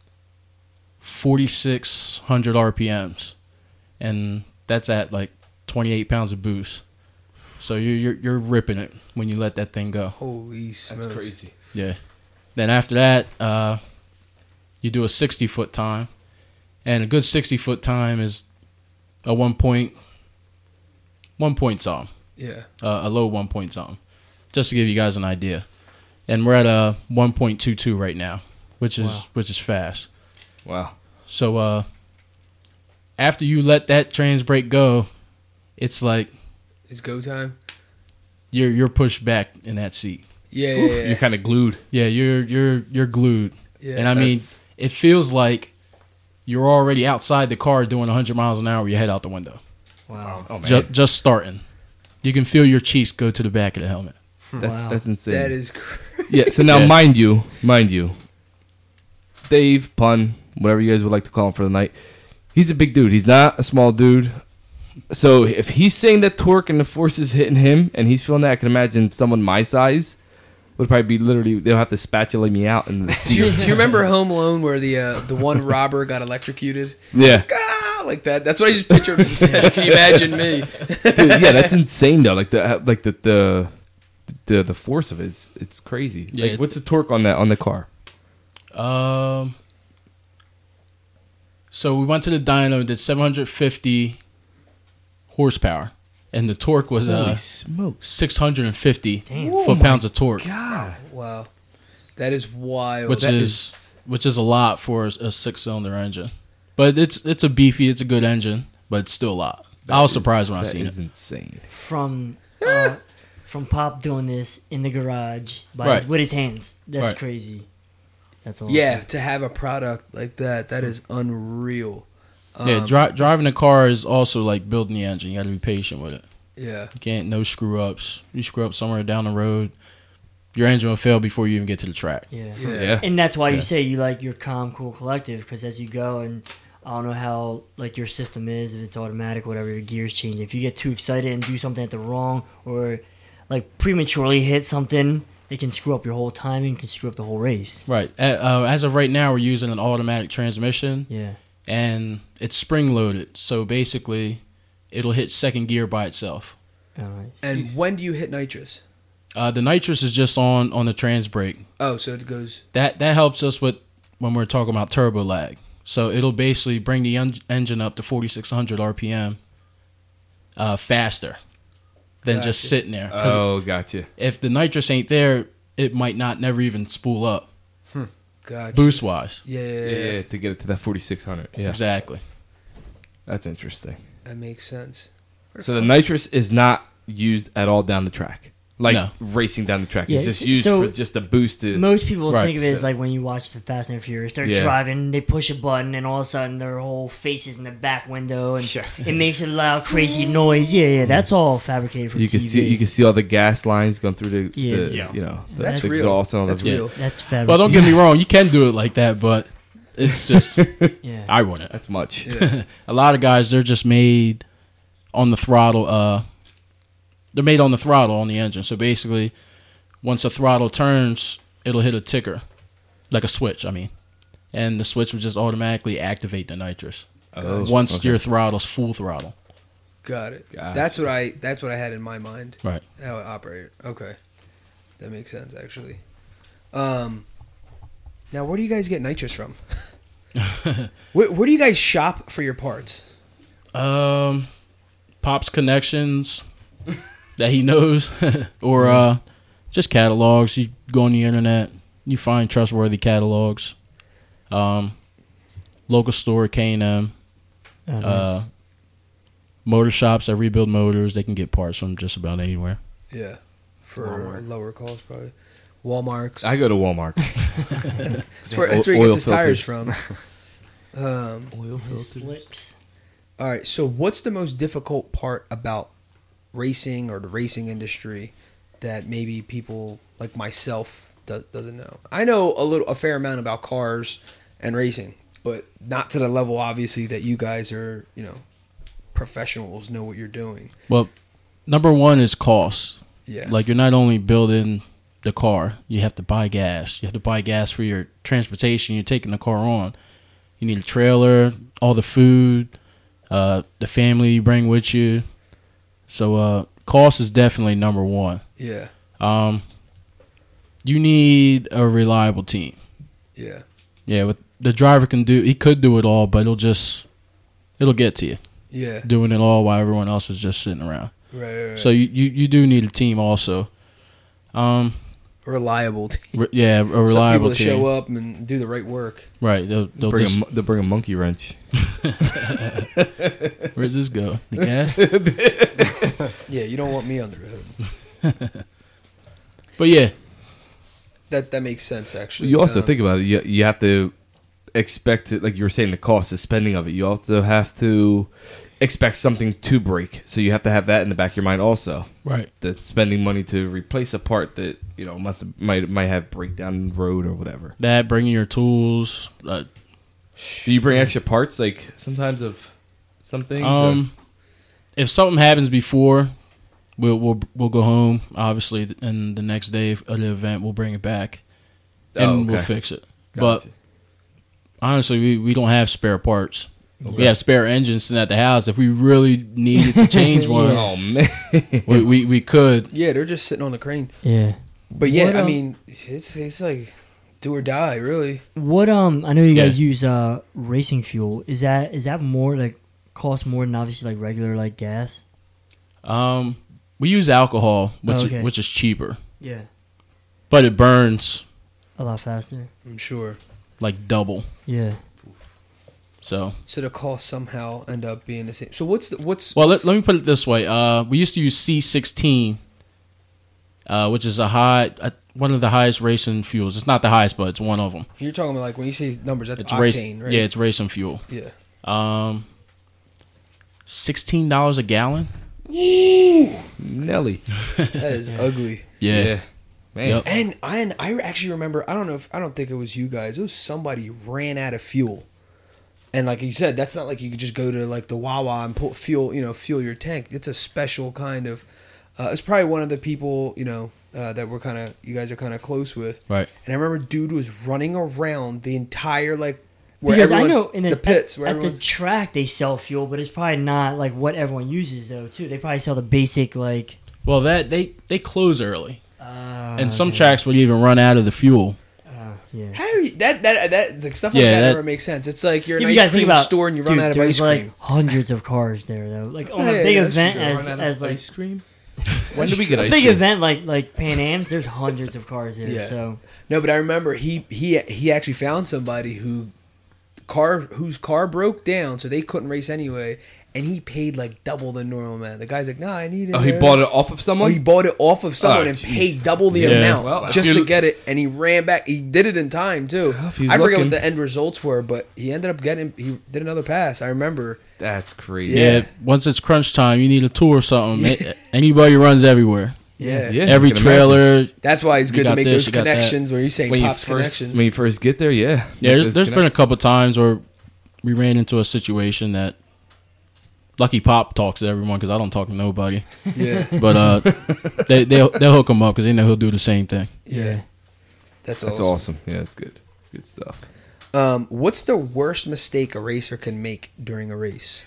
forty-six hundred R P Ms, and that's at like twenty-eight pounds of boost. So you're you're, you're ripping it when you let that thing go. holy smokes. That's crazy. Yeah. Then after that, uh, you do a sixty foot time, and a good sixty foot time is a one point one point something, Yeah. uh, a low one point something, just to give you guys an idea. And we're at a one point two two right now, which is Wow. which is fast. Wow. So uh, after you let that trans brake go, it's like It's go time. you're you're pushed back in that seat. Yeah, yeah, yeah. You're kind of glued. Yeah, you're you're you're glued. yeah. And I mean, That's- it feels like you're already outside the car doing one hundred miles an hour with your head out the window. Wow. Oh man. Ju- just starting. You can feel your cheeks go to the back of the helmet. that's Wow. that's insane. that is crazy. Yeah. So now, Yeah. mind you, mind you, Dave, Pun, whatever you guys would like to call him for the night, he's a big dude. He's not a small dude. So if he's saying that torque and the force is hitting him, and he's feeling that, I can imagine someone my size would probably be literally, they'll have to spatula me out in the Do you, seat. do you remember Home Alone where the uh, the one robber got electrocuted? Yeah. Ah, like that. That's what I just pictured when he said. Can you imagine me? Dude, yeah, that's insane though. Like the like the the the, the force of it is it's crazy. Yeah. Like, what's the torque on that on the car? Um. So we went to the dyno, did seven hundred fifty horsepower, and the torque was Holy uh, smokes! six hundred fifty Damn. foot pounds of torque, God, Wow, that is wild. which That is, which is a lot for a, a six cylinder engine. But it's it's a beefy, it's a good engine, but it's still a lot. I was That is- surprised when I that seen is it. insane. From uh, from Pop doing this in the garage by Right. his, with his hands. That's Right. crazy. That's awesome. yeah, to have a product like that, that is unreal. Um, Yeah, dri- driving a car is also like building the engine. You got to be patient with it. yeah, You can't no screw ups. You screw up somewhere down the road, your engine will fail before you even get to the track. Yeah. yeah, Yeah. And that's why Yeah. you say you like your calm, cool, collective, because as you go, and I don't know how like your system is, if it's automatic, whatever, your gears change. If you get too excited and do something at the wrong, or like prematurely hit something, it can screw up your whole timing, can screw up the whole race. Right. Uh, uh, as of right now, we're using an automatic transmission, Yeah. and it's spring loaded. So basically, it'll hit second gear by itself. All right. And when do you hit nitrous? Uh, the nitrous is just on on the trans brake. Oh, so it goes. That that helps us with when we're talking about turbo lag. So it'll basically bring the en- engine up to forty-six hundred R P M uh, faster than just Gotcha. sitting there. 'Cause Oh, gotcha. if the nitrous ain't there, it might not never even spool up Gotcha. boost wise. Yeah, yeah, Yeah, yeah, yeah, to get it to that forty-six hundred. Yeah, Exactly. that's interesting. that makes sense. So the nitrous is not used at all down the track, like No. racing down the track. Yeah, it's just so- used so for just a boost to. Most people Right. think of it as like when you watch the Fast and Furious. They're Yeah. driving, they push a button, and all of a sudden their whole face is in the back window, and Sure. it makes a loud, crazy noise. Yeah, yeah, that's all fabricated for you T can V. see you can see all the gas lines going through the, Yeah. the Yeah. you know the That's real. exhaust and all That's that. real. That's fabricated. Well, don't get me wrong. You can do it like that, but it's just Yeah. I wouldn't. That's much. Yeah. A lot of guys, they're just made on the throttle. Uh, they're made on the throttle on the engine. So basically, once the throttle turns, it'll hit a ticker, like a switch. I mean, and the switch will just automatically activate the nitrous Oh, once okay. your throttle's full throttle. Got it. Gotcha. That's what I. That's what I had in my mind. Right. How it operated. Okay, that makes sense actually. Um, now where do you guys get nitrous from? where, where do you guys shop for your parts? Um, Pop's connections that he knows, or uh, just catalogs. You go on the internet, you find trustworthy catalogs. Um, local store K and M, Oh, nice. uh, motor shops that rebuild motors. They can get parts from just about anywhere. Yeah, for Walmart. lower cost probably. Walmart's. I go to Walmart. that's where, that's where he Oil gets his tires filters. from. Um, Oil His slicks. all right. So, what's the most difficult part about racing or the racing industry that maybe people like myself do, doesn't know? I know a little, a fair amount about cars and racing, but not to the level, obviously, that you guys are. You know, professionals know what you're doing. Well, number one is cost. Yeah. Like, you're not only building the car, you have to buy gas. You have to buy gas for your transportation. You're taking the car on. You need a trailer, all the food, uh, the family you bring with you. So uh, cost is definitely number one. Yeah. Um, you need a reliable team. Yeah. Yeah, with the driver can do. He could do it all, but it'll just it'll get to you Yeah. doing it all while everyone else is just sitting around. Right. right, right. So you, you, you do need a team also. Um, reliable. Team. re- yeah, a Some people reliable that team. show up and do the right work. Right, they'll, they'll bring just, a, they'll bring a monkey wrench. where's this go? The gas? Yeah, you don't want me under the hood. But yeah, That that makes sense actually. You also Um, think about it. You, you have to expect it, like you were saying, the cost, the spending of it. You also have to expect something to break. So you have to have that in the back of your mind also. right. That spending money to replace a part that you know must might might have breakdown in the road or whatever. That, bringing your tools. Uh, Do you bring extra parts like sometimes of some things? or- um, if something happens before, we'll we'll we'll go home. Obviously, and the next day of the event, we'll bring it back, and Oh, we'll okay. fix it. Gotcha. But honestly, we, we don't have spare parts. We have spare engines sitting at the house. If we really needed to change one, oh man, we, we we could. Yeah, they're just sitting on the crane. Yeah. But yeah, What, I um, mean, it's it's like do or die, really. What um I know you guys Yeah. use uh racing fuel. Is that is that more like cost more than obviously like regular like gas? Um, we use alcohol, which Oh, okay. is, which is cheaper, Yeah. but it burns A lot faster. I'm sure. like double. Yeah. So, So the costs somehow end up being the same. So what's the, what's well, let, what's, let me put it this way. Uh, we used to use C sixteen, uh, which is a high, uh, one of the highest racing fuels. It's not the highest, but it's one of them. you're talking about like when you say numbers, that's It's octane, race, right? yeah, it's racing fuel. yeah. Um, sixteen dollars a gallon. Nelly. That is ugly. Yeah, man. Yep. And I and I actually remember. I don't know if I don't think it was you guys. It was somebody ran out of fuel, and like you said, that's not like you could just go to like the Wawa and put fuel. You know, fuel your tank. It's a special kind of. Uh, it's probably one of the people you know uh, that we're kind of you guys are kind of close with. right. And I remember dude was running around the entire like where Because I everyone's know in the, the, pits at, where at the everyone's track they sell fuel, but it's probably not like what everyone uses though too. They probably sell the basic like Well, that they they close early. uh, and some tracks would even run out of the fuel. Uh, yeah. How do you, that that that like stuff like Yeah, that, that- never makes sense. It's like you're in Yeah, an you ice gotta think cream about- store and you run Dude, out of there's ice like cream. hundreds of cars there though. Like on Yeah, a big that's event true. as Run out of as like ice cream. When When did we get ice big cream? event like like Pan Am's, there's hundreds of cars there. Yeah. So No, but I remember he he he actually found somebody who car whose car broke down, so they couldn't race anyway, and he paid like double the normal amount. The guy's like, "Nah, I need it." Oh, he uh, bought it off of Oh, someone. he bought it off of someone Oh, and jeez. paid double the Yeah. amount Well, if just you- to get it, and he ran back. He did it in time too. Well, if he's I forget looking- what the end results were, but he ended up getting. He did another pass. I remember. That's crazy. Yeah. Yeah. Once it's crunch time, you need a tour or something. A- Anybody runs everywhere. Yeah, Yeah. Every I can trailer. that's why it's You good to got make this, those you got that. connections. Where you're saying When you pops first connections. when you first get there, yeah. Yeah, Make there's, those there's been a connections. couple times where we ran into a situation that Lucky Pop talks to everyone because I don't talk to nobody. yeah, But uh, they they'll, they'll hook him up because they know he'll do the same thing. yeah, that's That's awesome. awesome. Yeah, that's good. Good stuff. Um, what's the worst mistake a racer can make during a race?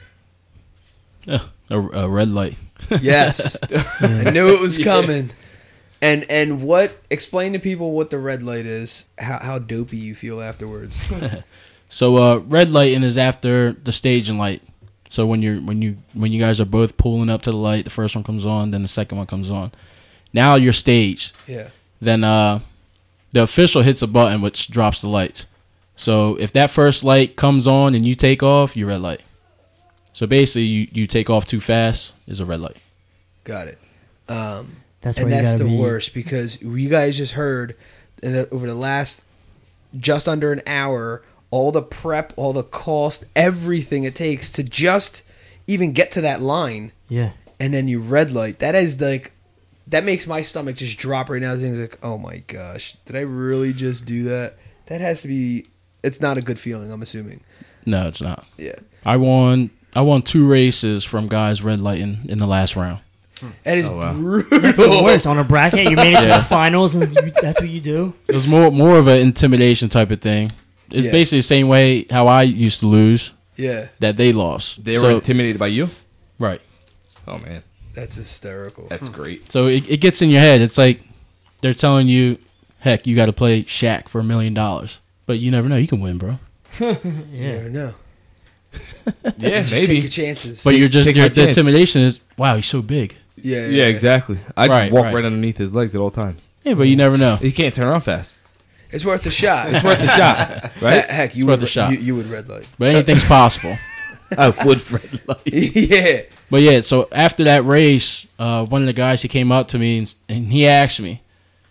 Yeah, a, a red light. Yes, I knew it was coming. And and what? Explain to people what the red light is. How how dopey you feel afterwards. So uh, red lighting is after the staging light. So when you're when you when you guys are both pulling up to the light, the first one comes on, then the second one comes on. Now you're staged. Yeah, Then uh, the official hits a button which drops the lights. So if that first light comes on and you take off, you red light. So basically, you, you take off too fast is a red light. got it. Um, that's and where you that's gotta the be. worst because you guys just heard in the, over the last just under an hour all the prep, all the cost, everything it takes to just even get to that line, Yeah. and then you red light. That is like that makes my stomach just drop right now. Things like, oh my gosh, did I really just do that? That has to be. It's not a good feeling. I'm assuming. No, it's not. Yeah, I won. I won two races from guys red lighting in the last round. that is Oh, wow. brutal. That's the worst. On a bracket, you made it to Yeah. the finals, and you, that's what you do. It was more more of an intimidation type of thing. It's Yeah. basically the same way how I used to lose Yeah, that they lost. They so, were intimidated by you. right. Oh man, that's hysterical. that's great. So it, it gets in your head. It's like they're telling you, heck, you got to play Shaq for a million dollars, but you never know. You can win, bro. You Yeah. never know. Yeah, Just take maybe. your chances. But you're just take your, my the chance. intimidation is wow, he's so big. yeah, Yeah, exactly. I just Right, walk right. right underneath his legs at all times. Yeah, but you never know. You can't turn around fast. It's worth a shot. It's worth the shot, He- right? Heck, you It's would worth a shot. You, you would red light. But anything's possible. I would red light. yeah. But yeah, so after that race, uh, one of the guys he came up to me and, and he asked me,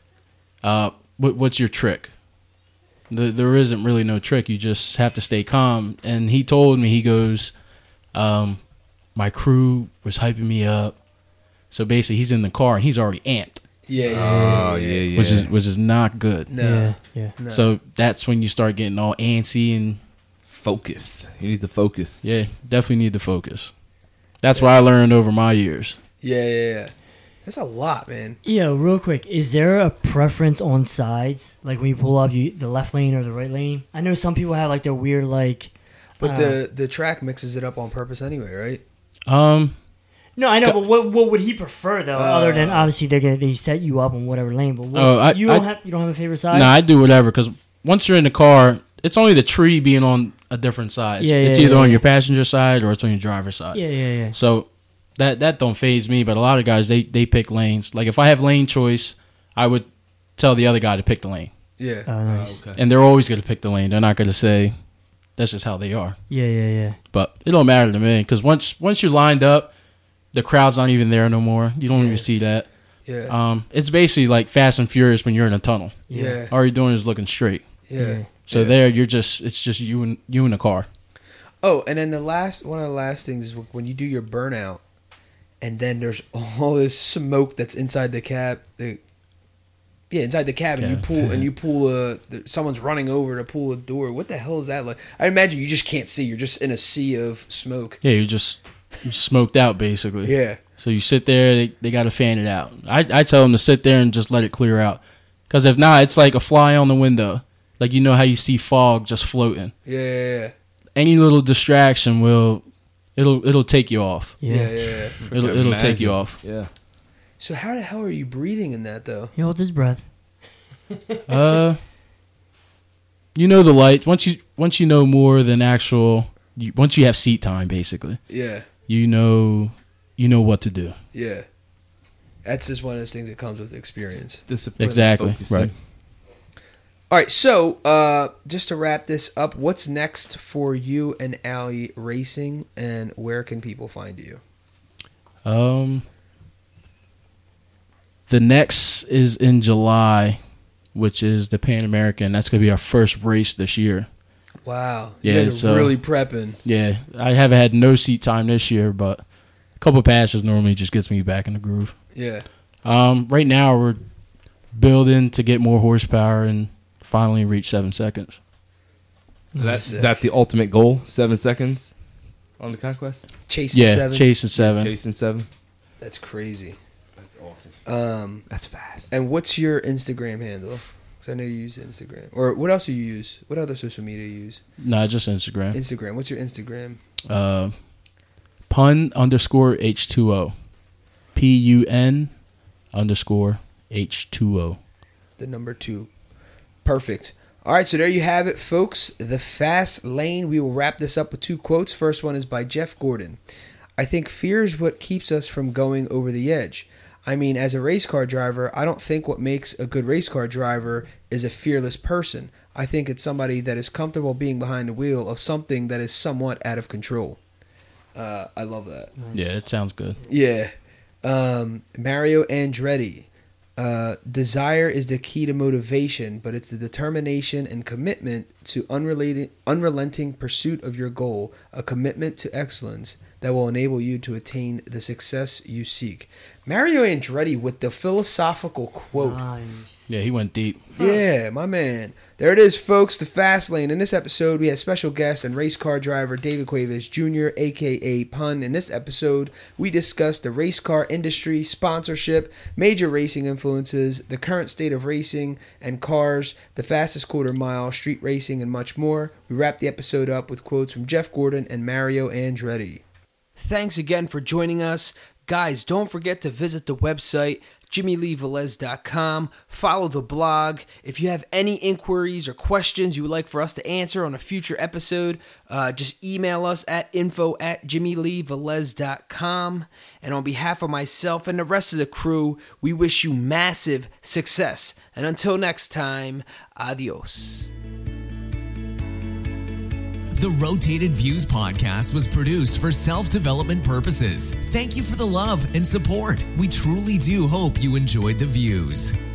uh, what, "What's your trick?" The, there isn't really no trick. You just have to stay calm. And he told me, he goes, um, "My crew was hyping me up." So basically, he's in the car and he's already amped, Yeah. yeah, Oh yeah, yeah, yeah. which is which is not good. No. Yeah. Yeah. no. So that's when you start getting all antsy and focus. You need to focus. yeah, definitely need to focus. That's what I learned over my years. yeah, yeah, yeah. That's a lot, man. Yeah, real quick, is there a preference on sides? Like when you pull up, you the left lane or the right lane? I know some people have like their weird like. But uh, the the track mixes it up on purpose anyway, right? Um, No, I know, but what what would he prefer though? other than Uh, obviously they get they set you up on whatever lane. But what, Oh, I- you don't I- have you don't have a favorite side. no, I do whatever because once you're in the car, it's only the tree being on a different side. It's, Yeah, it's yeah, either yeah, on yeah. your passenger side or it's on your driver's side. Yeah, yeah, yeah. So that that don't phase me. But a lot of guys they they pick lanes. Like if I have lane choice, I would tell the other guy to pick the lane, Yeah. Oh, nice. and they're always going to pick the lane. They're not going to say that's just how they are. Yeah, yeah, yeah. But it don't matter to me because once once you're lined up, the crowd's not even there no more. You don't Yeah. even see that. yeah. Um, it's basically like Fast and Furious when you're in a tunnel. yeah. All you're doing is looking straight. Yeah. Yeah. So Yeah. there, you're just it's just you and you in the car. Oh, and then the last one of the last things is when you do your burnout, and then there's all this smoke that's inside the cab. The, yeah, inside the cab, and you Yeah. pull and you pull a. the- Someone's running over to pull a door. What the hell is that like? I imagine you just can't see. You're just in a sea of smoke. Yeah, you're just you're smoked out basically. Yeah. So you sit there, they, they got to fan it out. I, I tell them to sit there and just let it clear out. Because if not, it's like a fly on the window. Like you know how you see fog just floating. Yeah. Yeah. Any little distraction will, it'll it'll take you off. Yeah. Yeah. Yeah. yeah. It'll it'll take you Imagine. off. Yeah. So how the hell are you breathing in that though? He holds his breath. Uh, you know the light. Once you once you know more than actual, you, once you have seat time, basically, Yeah, you know you know what to do. yeah. That's just one of those things that comes with experience. Discipline. Exactly, focusing. right. All right, so uh, just to wrap this up, what's next for you and Allie Racing, and where can people find you? Um, the next is in July, which is the Pan American. That's gonna be our first race this year. Wow, Yeah, you guys are so- really prepping. Yeah, I haven't had no seat time this year, but a couple passes normally just gets me back in the groove. Yeah, Um, right now we're building to get more horsepower and finally reach seven seconds. Is that, Sick. is that the ultimate goal? Seven seconds on the Conquest? chasing Yeah, seven. chasing seven. Chasing seven? That's crazy. That's awesome. Um, That's fast. and what's your Instagram handle? Because I know you use Instagram. Or what else do you use? What other social media you use? No, just Instagram. Instagram. What's your Instagram? Uh, pun underscore H two O. P U N underscore H two O. The number two. Perfect. All right, so there you have it, folks. The Fast Lane. We will wrap this up with two quotes. First one is by Jeff Gordon. I think fear is what keeps us from going over the edge. I mean, as a race car driver, I don't think what makes a good race car driver is a fearless person. I think it's somebody that is comfortable being behind the wheel of something that is somewhat out of control. Uh, I love that. Yeah, it sounds good. Yeah. Um, Mario Andretti. Uh, desire is the key to motivation, but it's the determination and commitment to unrelated, unrelenting pursuit of your goal, a commitment to excellence that will enable you to attain the success you seek. Mario Andretti with the philosophical quote. Nice. Yeah, he went deep. Yeah, my man. There it is, folks, the Fast Lane. In this episode, we have special guest and race car driver David Cuevas Junior, a k a. Pun. In this episode, we discussed the race car industry, sponsorship, major racing influences, the current state of racing and cars, the fastest quarter mile, street racing, and much more. We wrap the episode up with quotes from Jeff Gordon and Mario Andretti. Thanks again for joining us. Guys, don't forget to visit the website, jimmy lee velez dot com. Follow the blog. If you have any inquiries or questions you would like for us to answer on a future episode, uh, just email us at info at jimmy lee velez dot com. And on behalf of myself and the rest of the crew, we wish you massive success. And until next time, adios. The Rotated Views podcast was produced for self-development purposes. Thank you for the love and support. We truly do hope you enjoyed the views.